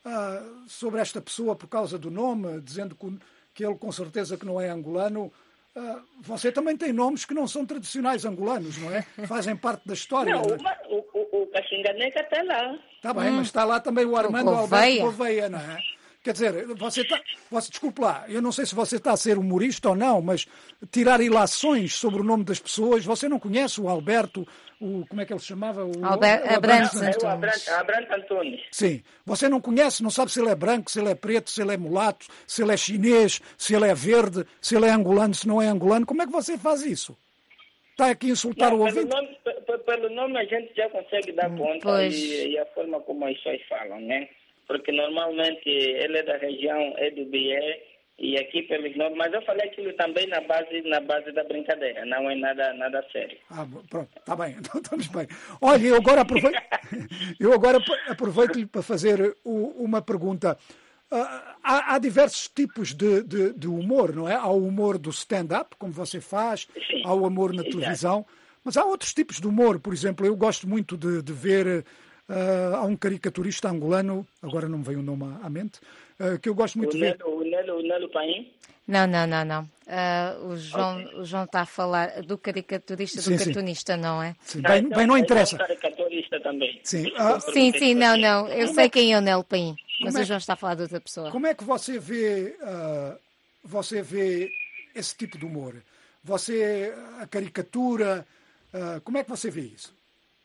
[SPEAKER 2] uh, sobre esta pessoa por causa do nome, dizendo que, que ele com certeza que não é angolano. Uh, você também tem nomes que não são tradicionais angolanos, não é? Fazem parte da história.
[SPEAKER 8] Não, o, o, o Caxinganeca está lá.
[SPEAKER 2] Está bem, hum. mas está lá também o Armando o Alberto Gouveia, não é? Quer dizer, você está... Você, desculpe lá, eu não sei se você está a ser humorista ou não, mas tirar ilações sobre o nome das pessoas, você não conhece o Alberto, o, como é que ele se chamava? O,
[SPEAKER 3] Albert, o Abrantes
[SPEAKER 8] Antunes. Abrantes, Abrantes Antunes.
[SPEAKER 2] Sim, você não conhece, não sabe se ele é branco, se ele é preto, se ele é mulato, se ele é chinês, se ele é verde, se ele é angolano, se não é angolano. Como é que você faz isso? Está aqui a insultar
[SPEAKER 8] não,
[SPEAKER 2] o
[SPEAKER 8] pelo
[SPEAKER 2] ouvinte?
[SPEAKER 8] Nome, pelo nome a gente já consegue dar conta e, e a forma como as pessoas falam, né? Porque normalmente ele é da região, é do Bié, e aqui pelos nomes, mas eu falei aquilo também na base, na base da brincadeira, não é nada, nada sério.
[SPEAKER 2] Ah, pronto, está bem, então estamos bem. Olha, eu agora aproveito, eu agora aproveito-lhe para fazer uma pergunta. Uh, há, há diversos tipos de, de, de humor, não é? Há o humor do stand-up, como você faz,
[SPEAKER 8] sim,
[SPEAKER 2] há o humor na
[SPEAKER 8] exato.
[SPEAKER 2] televisão, mas há outros tipos de humor, por exemplo, eu gosto muito de, de ver... Uh, há um caricaturista angolano, agora não me veio o nome à mente, uh, que eu gosto muito
[SPEAKER 8] o
[SPEAKER 2] de ver.
[SPEAKER 8] Nelo, o Nelo, o Nelo Paim?
[SPEAKER 3] Não, não, não, não. Uh, o, João, okay. o João está a falar do caricaturista, do sim, cartunista, sim. não é?
[SPEAKER 2] Sim, bem,
[SPEAKER 8] então,
[SPEAKER 2] bem, não interessa.
[SPEAKER 8] É um caricaturista também.
[SPEAKER 2] Sim, uh,
[SPEAKER 3] sim, sim, não, não. Eu sei quem é o Nelo Paim, mas
[SPEAKER 2] é,
[SPEAKER 3] o João está a falar de outra pessoa.
[SPEAKER 2] Como é que você vê, uh, você vê esse tipo de humor? Você, a caricatura, uh, como é que você vê isso?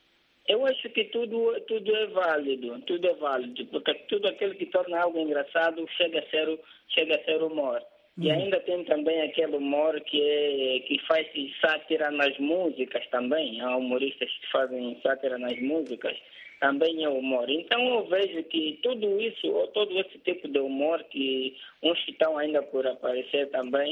[SPEAKER 8] Eu acho que tudo, tudo é válido, tudo é válido, porque tudo aquilo que torna algo engraçado chega a ser, chega a ser humor. Uhum. E ainda tem também aquele humor que, é, que faz sátira nas músicas também. Há humoristas que fazem sátira nas músicas, também é humor. Então eu vejo que tudo isso, ou todo esse tipo de humor que uns estão ainda por aparecer também,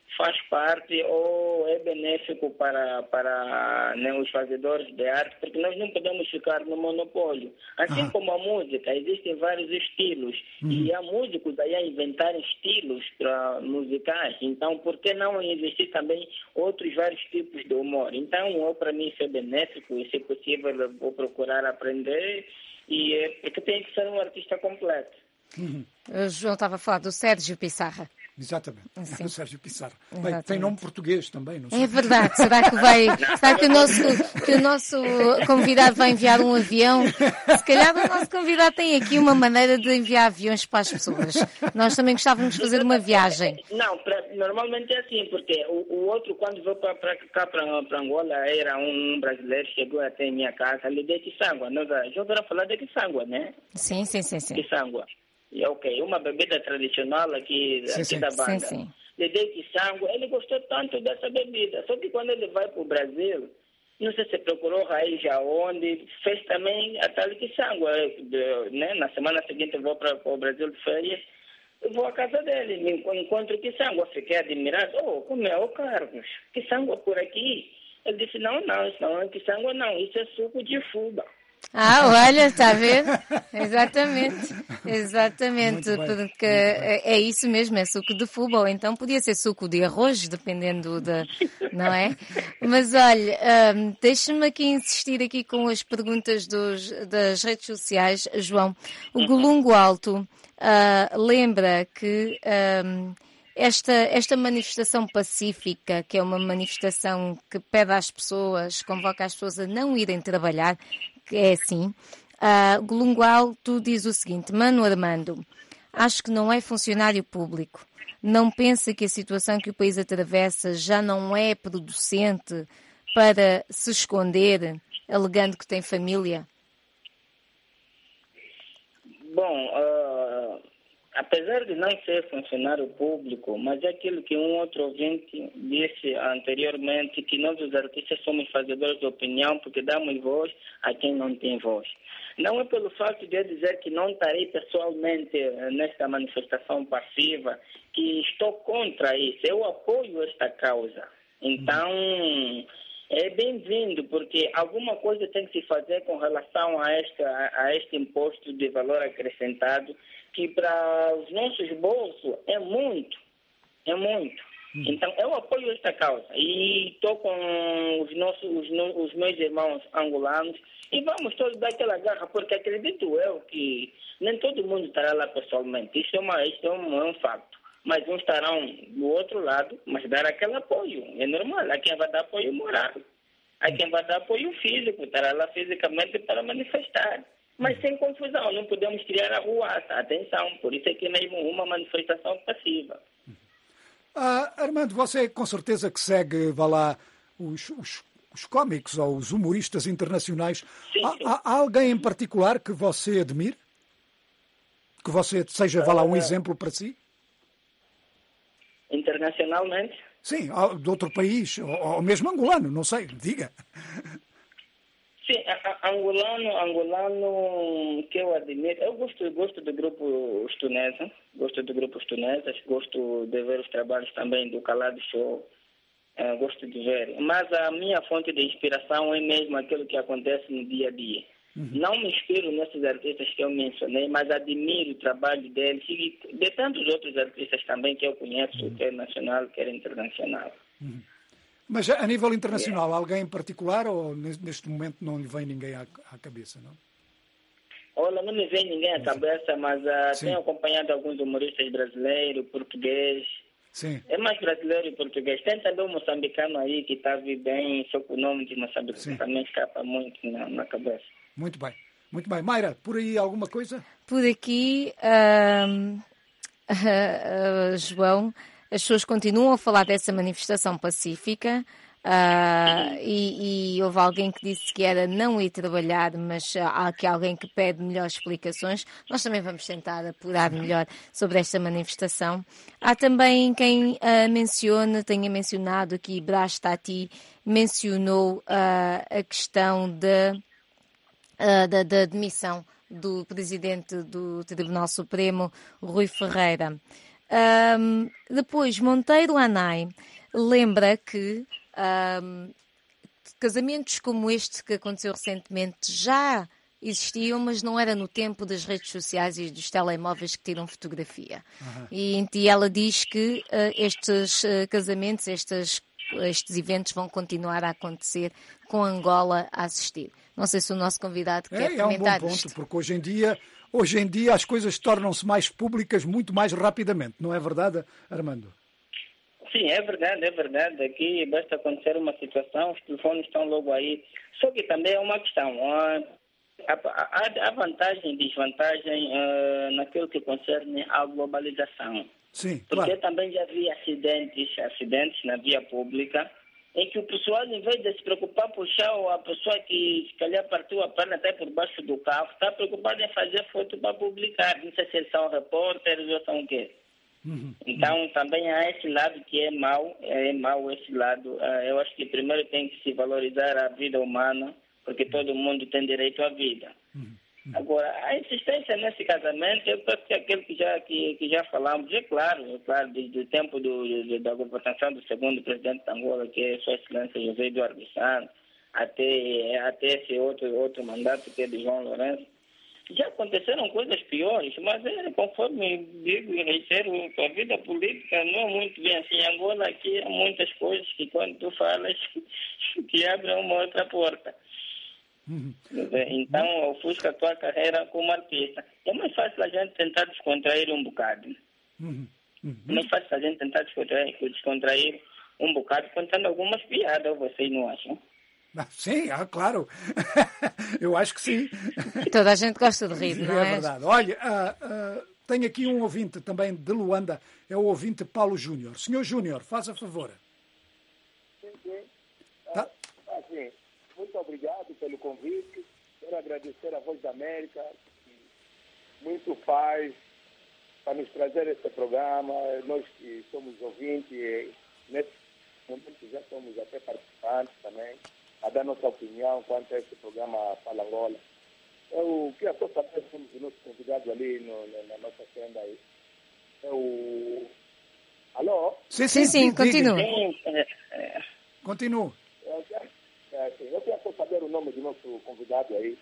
[SPEAKER 8] faz parte ou é benéfico para, para né, os fazedores de arte, porque nós não podemos ficar no monopólio. Assim ah. como a música, existem vários estilos, uhum. e há músicos aí a inventarem estilos para musicais, então por que não existir também outros vários tipos de humor? Então, ou para mim isso é benéfico, e se possível eu vou procurar aprender, e é porque tem que ser um artista completo.
[SPEAKER 3] Uhum. O João estava a falar do Sérgio Pissarra.
[SPEAKER 2] Exatamente,
[SPEAKER 3] Sim.
[SPEAKER 2] é o Sérgio Pissarra. Bem, tem nome português também, não sei.
[SPEAKER 3] É verdade, será que vai, será que o nosso, que o nosso convidado vai enviar um avião? Se calhar o nosso convidado tem aqui uma maneira de enviar aviões para as pessoas. Nós também gostávamos de fazer uma viagem.
[SPEAKER 8] Não, pra, normalmente é assim, porque o, o outro, quando veio para cá, para Angola, era um brasileiro, chegou até em minha casa, lhe dei Kisangwa. Nós já ouviram falar de Kisangwa, né?
[SPEAKER 3] Sim, sim, sim, sim.
[SPEAKER 8] Kisangwa. E ok, uma bebida tradicional aqui,
[SPEAKER 3] sim,
[SPEAKER 8] aqui
[SPEAKER 3] sim,
[SPEAKER 8] da banda.
[SPEAKER 3] Sim, sim.
[SPEAKER 8] Lhe dei Kisangwa, ele gostou tanto dessa bebida, só que quando ele vai para o Brasil, não sei se procurou raiz aonde, fez também a tal Kisangwa, né? Na semana seguinte eu vou para o Brasil de férias, eu vou à casa dele, me encontro Kisangwa, fiquei admirado. Oh, como é, ô Carlos, Kisangwa por aqui? Ele disse, não, não, isso não é Kisangwa não, isso é suco de fuba.
[SPEAKER 3] Ah, olha, está a ver? Exatamente, exatamente, porque é, é isso mesmo, é suco de fuba, ou então podia ser suco de arroz, dependendo da, não é? Mas olha, um, deixa-me aqui insistir aqui com as perguntas dos, das redes sociais, João. O Golungo Alto uh, lembra que um, esta, esta manifestação pacífica, que é uma manifestação que pede às pessoas, convoca as pessoas a não irem trabalhar, é assim, uh, Golungo Alto diz o seguinte: Mano Armando, acho que não é funcionário público. Não pensa que a situação que o país atravessa já não é producente para se esconder, alegando que tem família?
[SPEAKER 8] Bom, uh, apesar de não ser funcionário público, mas é aquilo que um outro ouvinte disse anteriormente, que nós os artistas somos fazedores de opinião porque damos voz a quem não tem voz. Não é pelo fato de eu dizer que não estarei pessoalmente nesta manifestação passiva que estou contra isso. Eu apoio esta causa. Então, é bem-vindo, porque alguma coisa tem que se fazer com relação a, esta, a este imposto de valor acrescentado, que para os nossos bolsos é muito, é muito. Então, eu apoio esta causa e estou com os, nossos, os, os meus irmãos angolanos e vamos todos dar aquela garra, porque acredito eu que nem todo mundo estará lá pessoalmente. Isso é, uma, isso é, um, é um facto. Mas uns estarão do outro lado, mas dar aquele apoio. É normal. Há quem vai dar apoio moral. Há quem vai dar apoio físico, estará lá fisicamente para manifestar. Mas sem confusão, não podemos criar a ruaça. Atenção, por isso é que é mesmo uma manifestação passiva.
[SPEAKER 2] Ah, Armando, você com certeza que segue, vá lá, os, os, os cómicos ou os humoristas internacionais.
[SPEAKER 8] Sim, sim.
[SPEAKER 2] Há, há alguém em particular que você admire? Que você seja, vá lá, um exemplo para si?
[SPEAKER 8] Internacionalmente?
[SPEAKER 2] Sim, de outro país, ou, ou mesmo angolano, não sei, diga.
[SPEAKER 8] Sim, a, a, angolano, angolano que eu admiro, eu gosto, gosto do grupo Os Tuneses, gosto do grupo Os Tuneses, gosto de ver os trabalhos também do Calado Show, é, gosto de ver. Mas a minha fonte de inspiração é mesmo aquilo que acontece no dia a dia. Uhum. Não me inspiro nesses artistas que eu mencionei, mas admiro o trabalho deles e de tantos outros artistas também que eu conheço, uhum. quer nacional, quer internacional.
[SPEAKER 2] Uhum. Mas a nível internacional, é. alguém em particular ou neste momento não lhe vem ninguém à, à cabeça, não?
[SPEAKER 8] Olha, não me vem ninguém à cabeça, mas uh, tenho acompanhado alguns humoristas brasileiros, português.
[SPEAKER 2] Sim.
[SPEAKER 8] É mais brasileiro e português. Tem também um moçambicano aí que está bem, só que o nome de moçambicano também escapa muito na, na cabeça.
[SPEAKER 2] Muito bem, muito bem. Mayra, por aí alguma coisa?
[SPEAKER 3] Por aqui, uh, uh, uh, João, as pessoas continuam a falar dessa manifestação pacífica uh, e, e houve alguém que disse que era não ir trabalhar, mas há aqui alguém que pede melhores explicações. Nós também vamos tentar apurar melhor sobre esta manifestação. Há também quem uh, menciona, tenha mencionado aqui, Brás Tati, mencionou uh, a questão de... Uh, da, da demissão do presidente do Tribunal Supremo, Rui Ferreira. Um, depois, Monteiro Anai lembra que um, casamentos como este que aconteceu recentemente já existiam, mas não era no tempo das redes sociais e dos telemóveis que tiram fotografia. Uhum. E, e ela diz que uh, estes uh, casamentos, estes, estes eventos vão continuar a acontecer com Angola a assistir. Não sei se o nosso convidado
[SPEAKER 2] é,
[SPEAKER 3] quer
[SPEAKER 2] é
[SPEAKER 3] comentar
[SPEAKER 2] um bom ponto,
[SPEAKER 3] isto.
[SPEAKER 2] Porque hoje em dia, hoje em dia as coisas tornam-se mais públicas muito mais rapidamente. Não é verdade, Armando?
[SPEAKER 8] Sim, é verdade, é verdade. Aqui basta acontecer uma situação, os telefones estão logo aí. Só que também é uma questão. Há vantagem e desvantagem uh, naquilo que concerne à globalização.
[SPEAKER 2] Sim,
[SPEAKER 8] Porque
[SPEAKER 2] claro.
[SPEAKER 8] também já havia acidentes, acidentes na via pública, em que o pessoal, em vez de se preocupar por puxar a pessoa que se calhar partiu a perna até por baixo do carro, está preocupado em fazer foto para publicar. Não sei se eles são repórteres ou são o quê. Uhum. Então, também há esse lado que é mau, é mau esse lado. Eu acho que primeiro tem que se valorizar a vida humana, porque todo mundo tem direito à vida. Uhum. Agora, a insistência nesse casamento, eu penso que aquele que já, que, que já falamos, é claro, é claro, desde o tempo do, do, da governação do segundo presidente de Angola, que é Sua Excelência José Eduardo Santos, até, até esse outro, outro mandato que é de João Lourenço, já aconteceram coisas piores, mas é, conforme digo e reitero, a vida política não é muito bem assim. Em Angola aqui há muitas coisas que quando tu falas te abrem uma outra porta. Uhum. Então ofusca a tua carreira como artista. É mais fácil a gente tentar descontrair um bocado. Uhum. Uhum. É mais fácil a gente tentar descontrair, descontrair um bocado contando algumas piadas, vocês não acham?
[SPEAKER 2] Sim, ah, claro. Eu acho que sim.
[SPEAKER 3] Toda a gente gosta de rir, não é?
[SPEAKER 2] É verdade. Olha, uh, uh, tenho aqui um ouvinte também de Luanda, é o ouvinte Paulo Júnior. Senhor Júnior, faça favor.
[SPEAKER 12] Sim, sim.
[SPEAKER 2] Tá?
[SPEAKER 12] Ah, assim, muito obrigado pelo convite. Quero agradecer a Voz da América, que muito faz para nos trazer este programa. Nós que somos ouvintes, nesse momento já somos até participantes também, a dar nossa opinião quanto a esse programa Fala Angola. Eu queria só saber se os nossos convidados ali no, no, na nossa tenda aí. Eu... Alô?
[SPEAKER 3] Sim, sim, sim, continua.
[SPEAKER 2] Continua.
[SPEAKER 12] Eu queria só saber o nome do nosso convidado aí.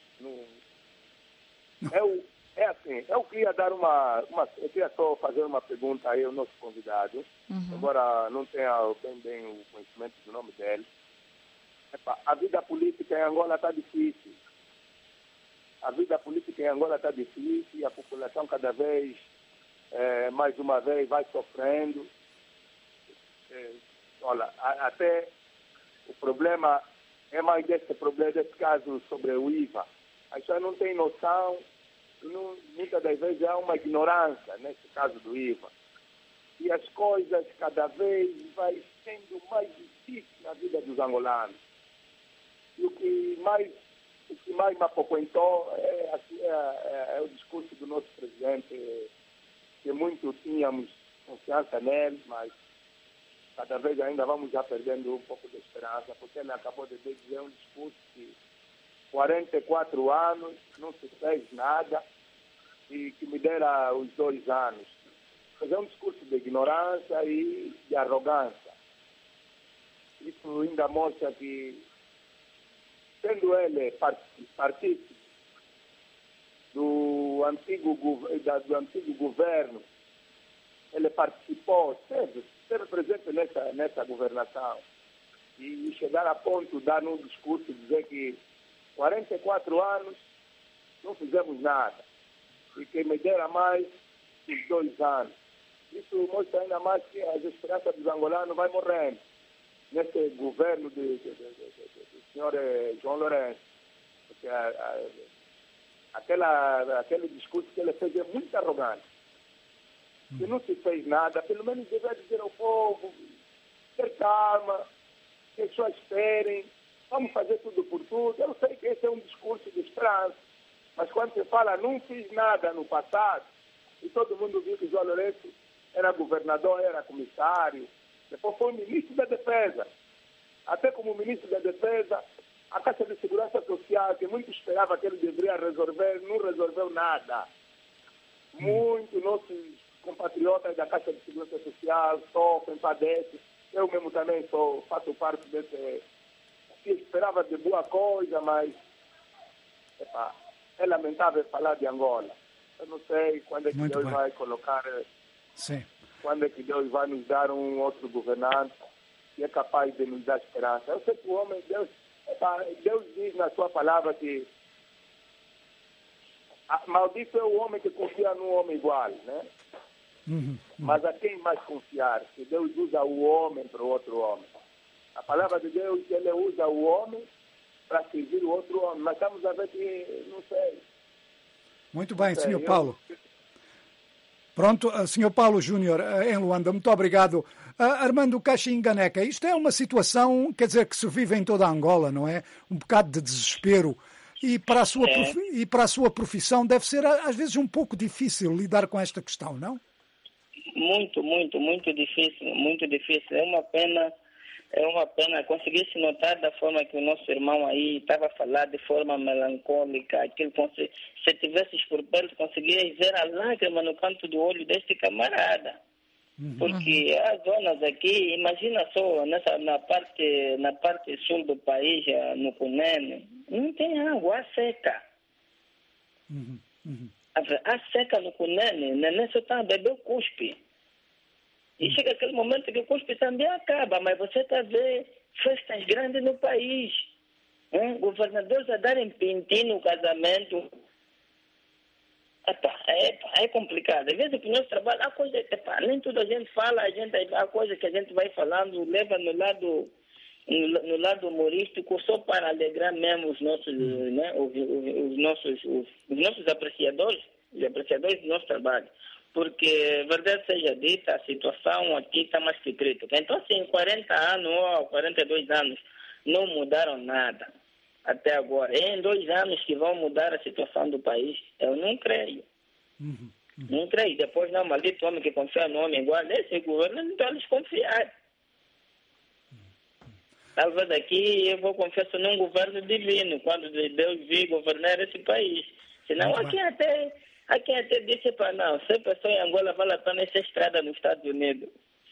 [SPEAKER 12] Eu, é assim, eu queria dar uma, uma... Eu queria só fazer uma pergunta aí ao nosso convidado. Uhum. Embora não tenha bem, bem o conhecimento do nome dele. Epa, a vida política em Angola está difícil. A vida política em Angola está difícil e a população cada vez, é, mais uma vez, vai sofrendo. É, olha, a, até o problema é mais desse problema, desse caso sobre o I V A. As pessoas não têm noção e não, muitas das vezes há uma ignorância nesse caso do I V A. E as coisas cada vez vai sendo mais difíceis na vida dos angolanos. E o que mais, o que mais me apoquentou é, é, é, é o discurso do nosso presidente, que muito tínhamos confiança nele, mas cada vez ainda vamos já perdendo um pouco de esperança, porque ele acabou de dizer um discurso que quarenta e quatro anos não se fez nada e que me dera os dois anos. Mas é um discurso de ignorância e de arrogância. Isso ainda mostra que, sendo ele partícipe do antigo, do antigo governo, ele participou, esteve, esteve presente nessa, nessa governação. E chegar a ponto de dar um discurso e dizer que quarenta e quatro anos não fizemos nada. E que me dera mais os dois anos. Isso mostra ainda mais que as esperanças dos angolanos vai morrendo nesse governo de, de, de, de, de, do senhor João Lourenço. Porque a, a, aquela, aquele discurso que ele fez é muito arrogante. Se não se fez nada, pelo menos deveria dizer ao povo, ter calma, que as pessoas esperem, vamos fazer tudo por tudo. Eu sei que esse é um discurso de esperança, mas quando se fala não fiz nada no passado, e todo mundo viu que João Lourenço era governador, era comissário, depois foi ministro da Defesa. Até como ministro da Defesa, a Caixa de Segurança Social, que muito esperava que ele deveria resolver, não resolveu nada. Muito nossos compatriotas da Caixa de Segurança Social sofrem, padecem. Eu mesmo também sou, faço parte desse... que esperava de boa coisa, mas epa, é lamentável falar de Angola. Eu não sei quando é que
[SPEAKER 2] Muito
[SPEAKER 12] Deus
[SPEAKER 2] bem.
[SPEAKER 12] vai colocar...
[SPEAKER 2] Sim.
[SPEAKER 12] Quando é que Deus vai nos dar um outro governante que é capaz de nos dar esperança. Eu sei que o homem, Deus, epa, Deus diz na sua palavra que a, maldito é o homem que confia num homem igual, né?
[SPEAKER 2] Uhum, uhum.
[SPEAKER 12] Mas a quem mais confiar? Que Deus usa o homem para o outro homem. A palavra de Deus, ele usa o homem para servir o outro homem. Mas estamos a ver que, não sei.
[SPEAKER 2] Muito bem,
[SPEAKER 12] sei,
[SPEAKER 2] senhor
[SPEAKER 12] eu-
[SPEAKER 2] Paulo. Pronto, uh, senhor Paulo Júnior, uh, em Luanda, muito obrigado. Uh, Armando Caxinganeca, isto é uma situação, quer dizer, que se vive em toda a Angola, não é? Um bocado de desespero. E para a sua,
[SPEAKER 8] É.
[SPEAKER 2] profi- e para a sua profissão deve ser, às vezes, um pouco difícil lidar com esta questão, não?
[SPEAKER 8] Muito, muito, muito difícil, muito difícil. É uma pena, é uma pena. Conseguisse notar da forma que o nosso irmão aí estava a falar, de forma melancólica, aquilo, se, se tivesses por perto, conseguias ver a lágrima no canto do olho deste camarada. Porque as zonas aqui, imagina só, nessa, na, parte, na parte sul do país, eh, no Cunene, não tem água, há seca.
[SPEAKER 2] Uhum, uhum.
[SPEAKER 8] Há seca no Cunene, neném só está a beber o cuspe. E chega aquele momento que o cuspe também acaba, mas você está a ver festas grandes no país. Hein? Governadores a darem pintinho no casamento. Epá, é, é complicado. Às vezes o nosso trabalho, há coisa, epá, nem tudo a gente fala, a gente, há coisa que a gente vai falando, leva no lado, no, no lado humorístico, só para alegrar mesmo os nossos, né, os, os, os nossos, os, os nossos apreciadores, os apreciadores do nosso trabalho. Porque, verdade seja dita, a situação aqui está mais que crítica. Então, assim, quarenta anos ou quarenta e dois anos não mudaram nada até agora. É em dois anos que vão mudar a situação do país? Eu não creio.
[SPEAKER 2] Uhum, uhum.
[SPEAKER 8] Não creio. Depois, não, maldito homem que confia no homem igual, esse governo não está a desconfiar. Talvez aqui eu vou confiar só num governo divino, quando Deus vir governar esse país. Senão,
[SPEAKER 2] Muito
[SPEAKER 8] aqui até, aqui até disse para não, se a pessoa em Angola vale a pena essa estrada nos Estados Unidos.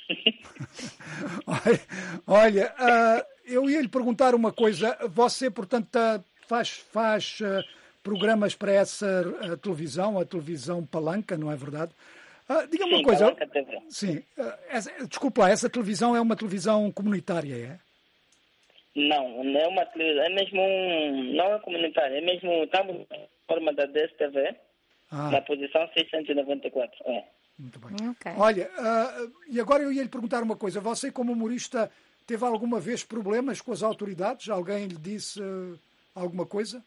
[SPEAKER 2] Olha, olha, ah, eu ia lhe perguntar uma coisa. Você, portanto, tá- faz, faz ah, programas para essa ah, televisão, a televisão Palanca, não é verdade? Ah, diga-me uma
[SPEAKER 8] Sim,
[SPEAKER 2] coisa.
[SPEAKER 8] Palanca T V.
[SPEAKER 2] Sim, ah, essa, desculpa lá, essa televisão é uma televisão comunitária, é?
[SPEAKER 8] Não, não é uma televisão, é mesmo um, não é comunitário, é mesmo, estamos na forma da D S T V,
[SPEAKER 2] Ah.
[SPEAKER 8] na posição seiscentos e noventa e quatro. É.
[SPEAKER 2] Muito bem.
[SPEAKER 3] Ok.
[SPEAKER 2] Olha, ah, e agora eu ia lhe perguntar uma coisa. Você, como humorista, teve alguma vez problemas com as autoridades? Alguém lhe disse ah, alguma coisa?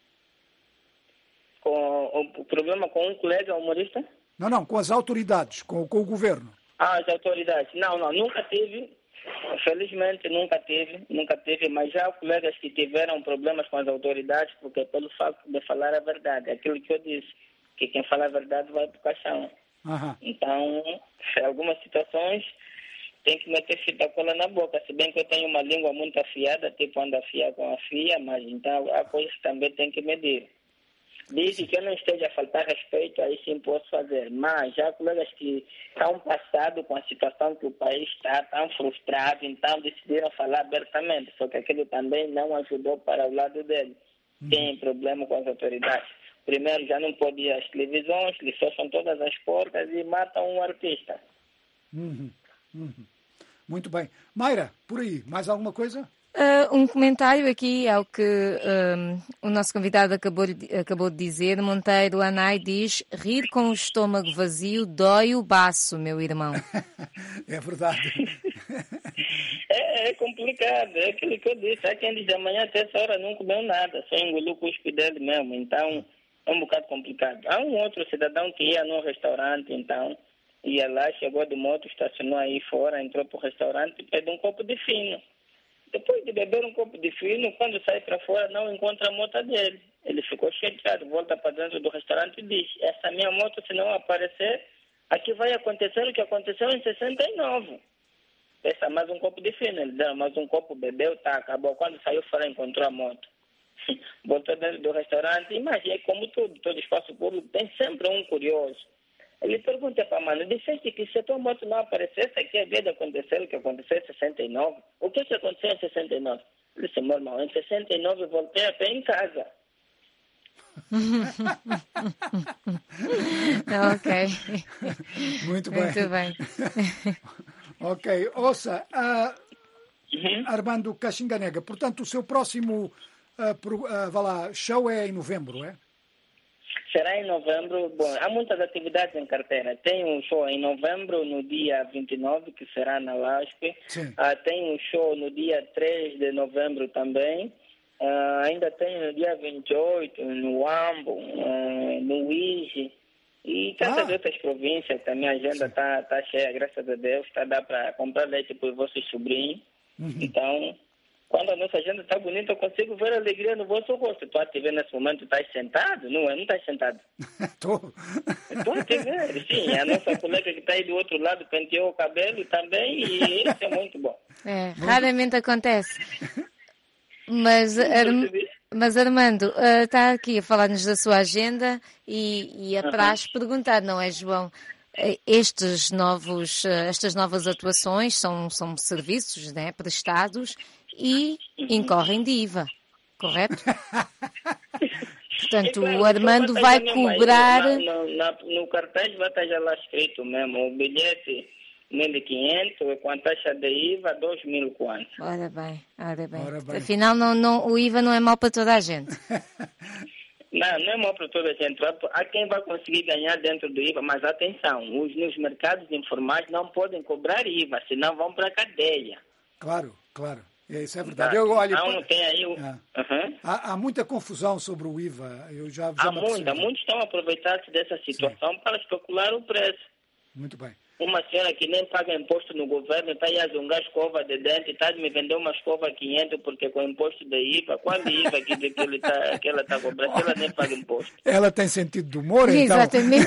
[SPEAKER 8] Com, o, o problema com um colega humorista?
[SPEAKER 2] Não, não, com as autoridades, com, com o governo.
[SPEAKER 8] Ah, as autoridades. Não, não, nunca tive. Felizmente nunca tive, nunca tive, mas já há colegas que tiveram problemas com as autoridades, porque pelo facto de falar a verdade, aquilo que eu disse, que quem fala a verdade vai para o caixão.
[SPEAKER 2] Aham.
[SPEAKER 8] Então, em algumas situações, tem que meter fita cola na boca, se bem que eu tenho uma língua muito afiada, tipo ando afia com afia, mas então há coisas que também tem que medir. Desde que eu não esteja a faltar respeito, aí sim posso fazer. Mas já há colegas que estão passados com a situação que o país está, tão frustrado, então decidiram falar abertamente. Só que aquilo também não ajudou para o lado dele. Tem problema com as autoridades. Primeiro, já não pode ir às televisões, lhe fecham todas as portas e matam um artista.
[SPEAKER 2] Uhum, uhum. Muito bem. Mayra, por aí, mais alguma coisa?
[SPEAKER 3] Uh, um comentário aqui ao que um, o nosso convidado acabou de, acabou de dizer. Monteiro Anai diz: rir com o estômago vazio dói o baço, meu irmão.
[SPEAKER 2] É verdade.
[SPEAKER 8] É, é complicado, é aquilo que eu disse. Há quem diz amanhã até essa hora não comeu nada, só engoliu o cuspe dele mesmo. Então, é um bocado complicado. Há um outro cidadão que ia num restaurante, então, ia lá, chegou de moto, estacionou aí fora, entrou para o restaurante e pediu um copo de fino. Depois de beber um copo de fino, quando sai para fora, não encontra a moto dele. Ele ficou chateado, volta para dentro do restaurante e diz: essa minha moto, se não aparecer, aqui vai acontecer o que aconteceu em sessenta e nove. Peça mais um copo de fino. Ele deu mais um copo, bebeu, tá, acabou. Quando saiu fora, encontrou a moto. Voltou dentro do restaurante, imagina, como tudo, todo espaço público, tem sempre um curioso. Ele pergunta para mano, disseste que se a tua moto não aparecesse aqui, havia de acontecer o que aconteceu em sessenta e nove. O que que aconteceu em sessenta e nove? Ele disse, meu irmão, em sessenta e nove eu voltei a pé em casa.
[SPEAKER 3] Ok.
[SPEAKER 2] Muito bem.
[SPEAKER 3] Muito bem.
[SPEAKER 2] Ok. Ouça, uh,
[SPEAKER 8] uhum.
[SPEAKER 2] Armando Caxinganega, portanto, o seu próximo uh, pro, uh, vá lá, show é em novembro, é?
[SPEAKER 8] Será em novembro. Bom, há muitas atividades em carteira. Tem um show em novembro, no dia vinte e nove, que será na L A S P. Ah, tem um show no dia três de novembro também. Ah, ainda tem no dia vinte e oito, no Ambo, ah, no Ige. E tantas ah. outras províncias. Também a agenda está tá cheia, graças a Deus. Tá, dá para comprar leite para os vossos sobrinhos. Uhum. Então... Quando a nossa agenda está bonita, eu consigo ver a alegria no vosso rosto. Estou a te ver nesse momento, estás sentado? Não é? Não estás sentado?
[SPEAKER 2] Estou.
[SPEAKER 8] Estou a te ver, sim. A nossa colega que está aí do outro lado penteou o cabelo também e isso é muito bom.
[SPEAKER 3] É, raramente acontece. Mas, Arm... Mas Armando, uh, está aqui a falar-nos da sua agenda e, e a praxe uh-huh. perguntar, não é, João? Estes novos, estas novas atuações são, são serviços, né, prestados e incorrem de I V A, correto? Portanto,
[SPEAKER 8] claro,
[SPEAKER 3] o Armando vai cobrar...
[SPEAKER 8] No, no, na, no cartaz vai estar já lá escrito mesmo, o bilhete mil e quinhentos, com a taxa de I V A dois mil quantos.
[SPEAKER 3] Ora bem, ora bem.
[SPEAKER 2] Ora bem.
[SPEAKER 3] Afinal, não, não, o I V A não é mau para toda a gente.
[SPEAKER 8] Não, não é mau para toda a gente. Há quem vai conseguir ganhar dentro do I V A, mas atenção, os nos mercados informais não podem cobrar I V A, senão vão para a cadeia.
[SPEAKER 2] Claro, claro. Isso é verdade. Eu, olha,
[SPEAKER 8] não, tem aí o...
[SPEAKER 2] ah.
[SPEAKER 8] uhum.
[SPEAKER 2] há, há muita confusão sobre o I V A. Eu já, já
[SPEAKER 8] há muita. Muitos estão a aproveitar-se dessa situação Sim. para especular o preço.
[SPEAKER 2] Muito bem.
[SPEAKER 8] Uma senhora que nem paga imposto no governo está aí a zungar escova de dente, está a me vender uma escova a quinhentos porque com imposto de I V A, qual I V A que, que, ele tá, que ela está cobrando? Ela nem paga imposto.
[SPEAKER 2] Ela tem sentido de humor, então?
[SPEAKER 3] Exatamente.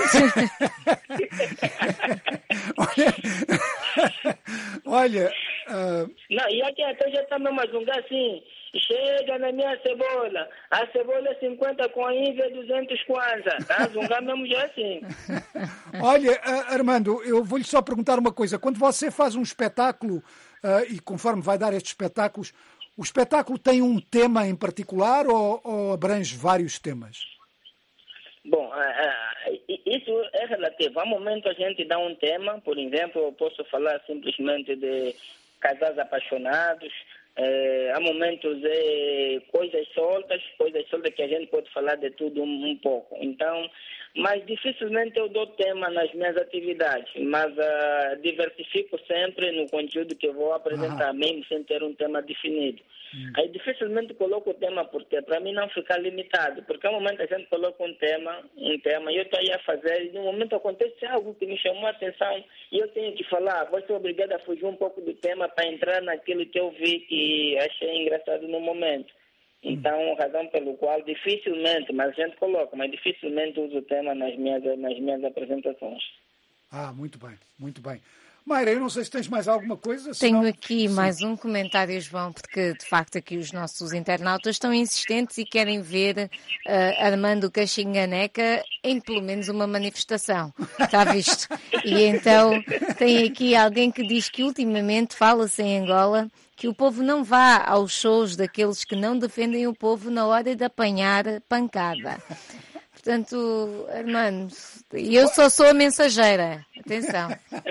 [SPEAKER 2] olha, olha uh...
[SPEAKER 8] não, e aqui até já está mesmo a zungar assim, chega na minha cebola, a cebola é cinquenta com a I V A duzentos kwanza, está a zungar mesmo já assim.
[SPEAKER 2] Olha, Armando, eu vou-lhe só perguntar uma coisa. Quando você faz um espetáculo, uh, e conforme vai dar estes espetáculos, o espetáculo tem um tema em particular ou, ou abrange vários temas?
[SPEAKER 8] Bom, uh, uh, isso é relativo. Há momento a gente dá um tema, por exemplo, eu posso falar simplesmente de casais apaixonados, uh, há momentos de coisas soltas, coisas soltas que a gente pode falar de tudo um, um pouco. Então, mas dificilmente eu dou tema nas minhas atividades, mas uh, diversifico sempre no conteúdo que eu vou apresentar, ah. mesmo sem ter um tema definido. Hum. Aí dificilmente coloco o tema porque para mim não ficar limitado, porque ao momento a gente coloca um tema, um tema, e eu estou aí a fazer, e no momento acontece algo que me chamou a atenção e eu tenho que falar, vou ser obrigado a fugir um pouco do tema para entrar naquilo que eu vi que achei engraçado no momento. Então, razão pelo qual dificilmente, mas a gente coloca, mas dificilmente uso o tema nas minhas, nas minhas apresentações.
[SPEAKER 2] Ah, muito bem, muito bem. Mayra, eu não sei se tens mais alguma coisa.
[SPEAKER 3] Tenho
[SPEAKER 2] senão...
[SPEAKER 3] aqui
[SPEAKER 2] Sim.
[SPEAKER 3] mais um comentário, João, porque de facto aqui os nossos internautas estão insistentes e querem ver uh, Armando Caxinganeca em pelo menos uma manifestação. Está visto? E então tem aqui alguém que diz que ultimamente fala-se em Angola que o povo não vá aos shows daqueles que não defendem o povo na hora de apanhar pancada. Portanto, Armando, eu só sou a mensageira. Atenção.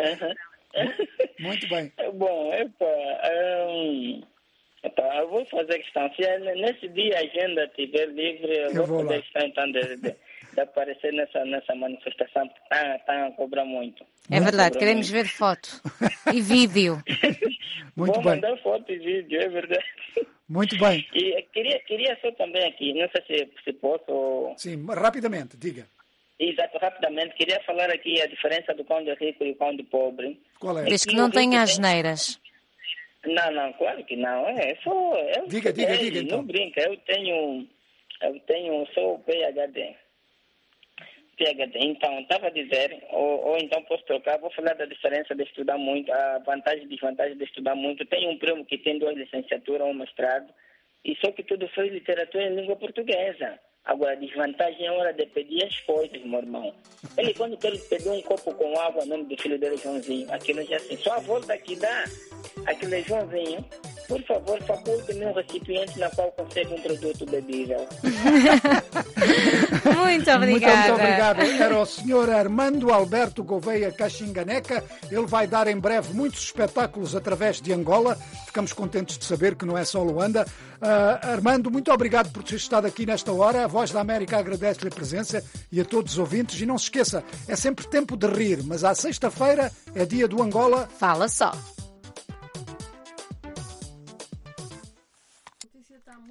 [SPEAKER 2] Muito bem.
[SPEAKER 8] Bom, epa, um, epa, eu vou fazer questão. Se nesse dia a agenda estiver livre, eu, eu vou, vou fazer questão então de, de, de aparecer nessa, nessa manifestação, porque está tá a cobrar muito.
[SPEAKER 3] É verdade, queremos
[SPEAKER 8] muito.
[SPEAKER 3] ver foto e vídeo.
[SPEAKER 2] Muito
[SPEAKER 8] vou
[SPEAKER 2] bem.
[SPEAKER 8] mandar foto e vídeo, é verdade.
[SPEAKER 2] Muito bem.
[SPEAKER 8] E queria, queria só também aqui, não sei se, se posso...
[SPEAKER 2] Sim, rapidamente, diga.
[SPEAKER 8] Exato, rapidamente. Queria falar aqui a diferença do conde rico e o conde pobre.
[SPEAKER 2] Qual é?
[SPEAKER 3] Desde que não tenha asneiras.
[SPEAKER 8] Tem... Não, não, claro que não. É só... Eu,
[SPEAKER 2] diga, diga,
[SPEAKER 8] é,
[SPEAKER 2] diga então.
[SPEAKER 8] Não brinca, eu tenho... Eu tenho só o P H D. P H D. Então, estava a dizer, ou, ou então posso trocar, vou falar da diferença de estudar muito, a vantagem e desvantagem de estudar muito. Tenho um primo que tem duas licenciaturas, um mestrado, e só que tudo fez literatura em língua portuguesa. Agora, a desvantagem é a hora de pedir as coisas, meu irmão. Ele, quando quer pedir um copo com água, nome do filho dele, Joãozinho, aquilo já assim, só a volta que dá, aquele é Joãozinho, por favor, faculte-me um recipiente na qual consegue um produto bebível.
[SPEAKER 3] Muito obrigada.
[SPEAKER 2] Muito obrigado. Era o senhor Armando Alberto Gouveia Caxinganeca. Ele vai dar em breve muitos espetáculos através de Angola. Ficamos contentes de saber que não é só Luanda. Uh, Armando, muito obrigado por ter estado aqui nesta hora. A Voz da América agradece-lhe a presença e a todos os ouvintes. E não se esqueça, é sempre tempo de rir, mas à sexta-feira é dia do Angola.
[SPEAKER 3] Fala só.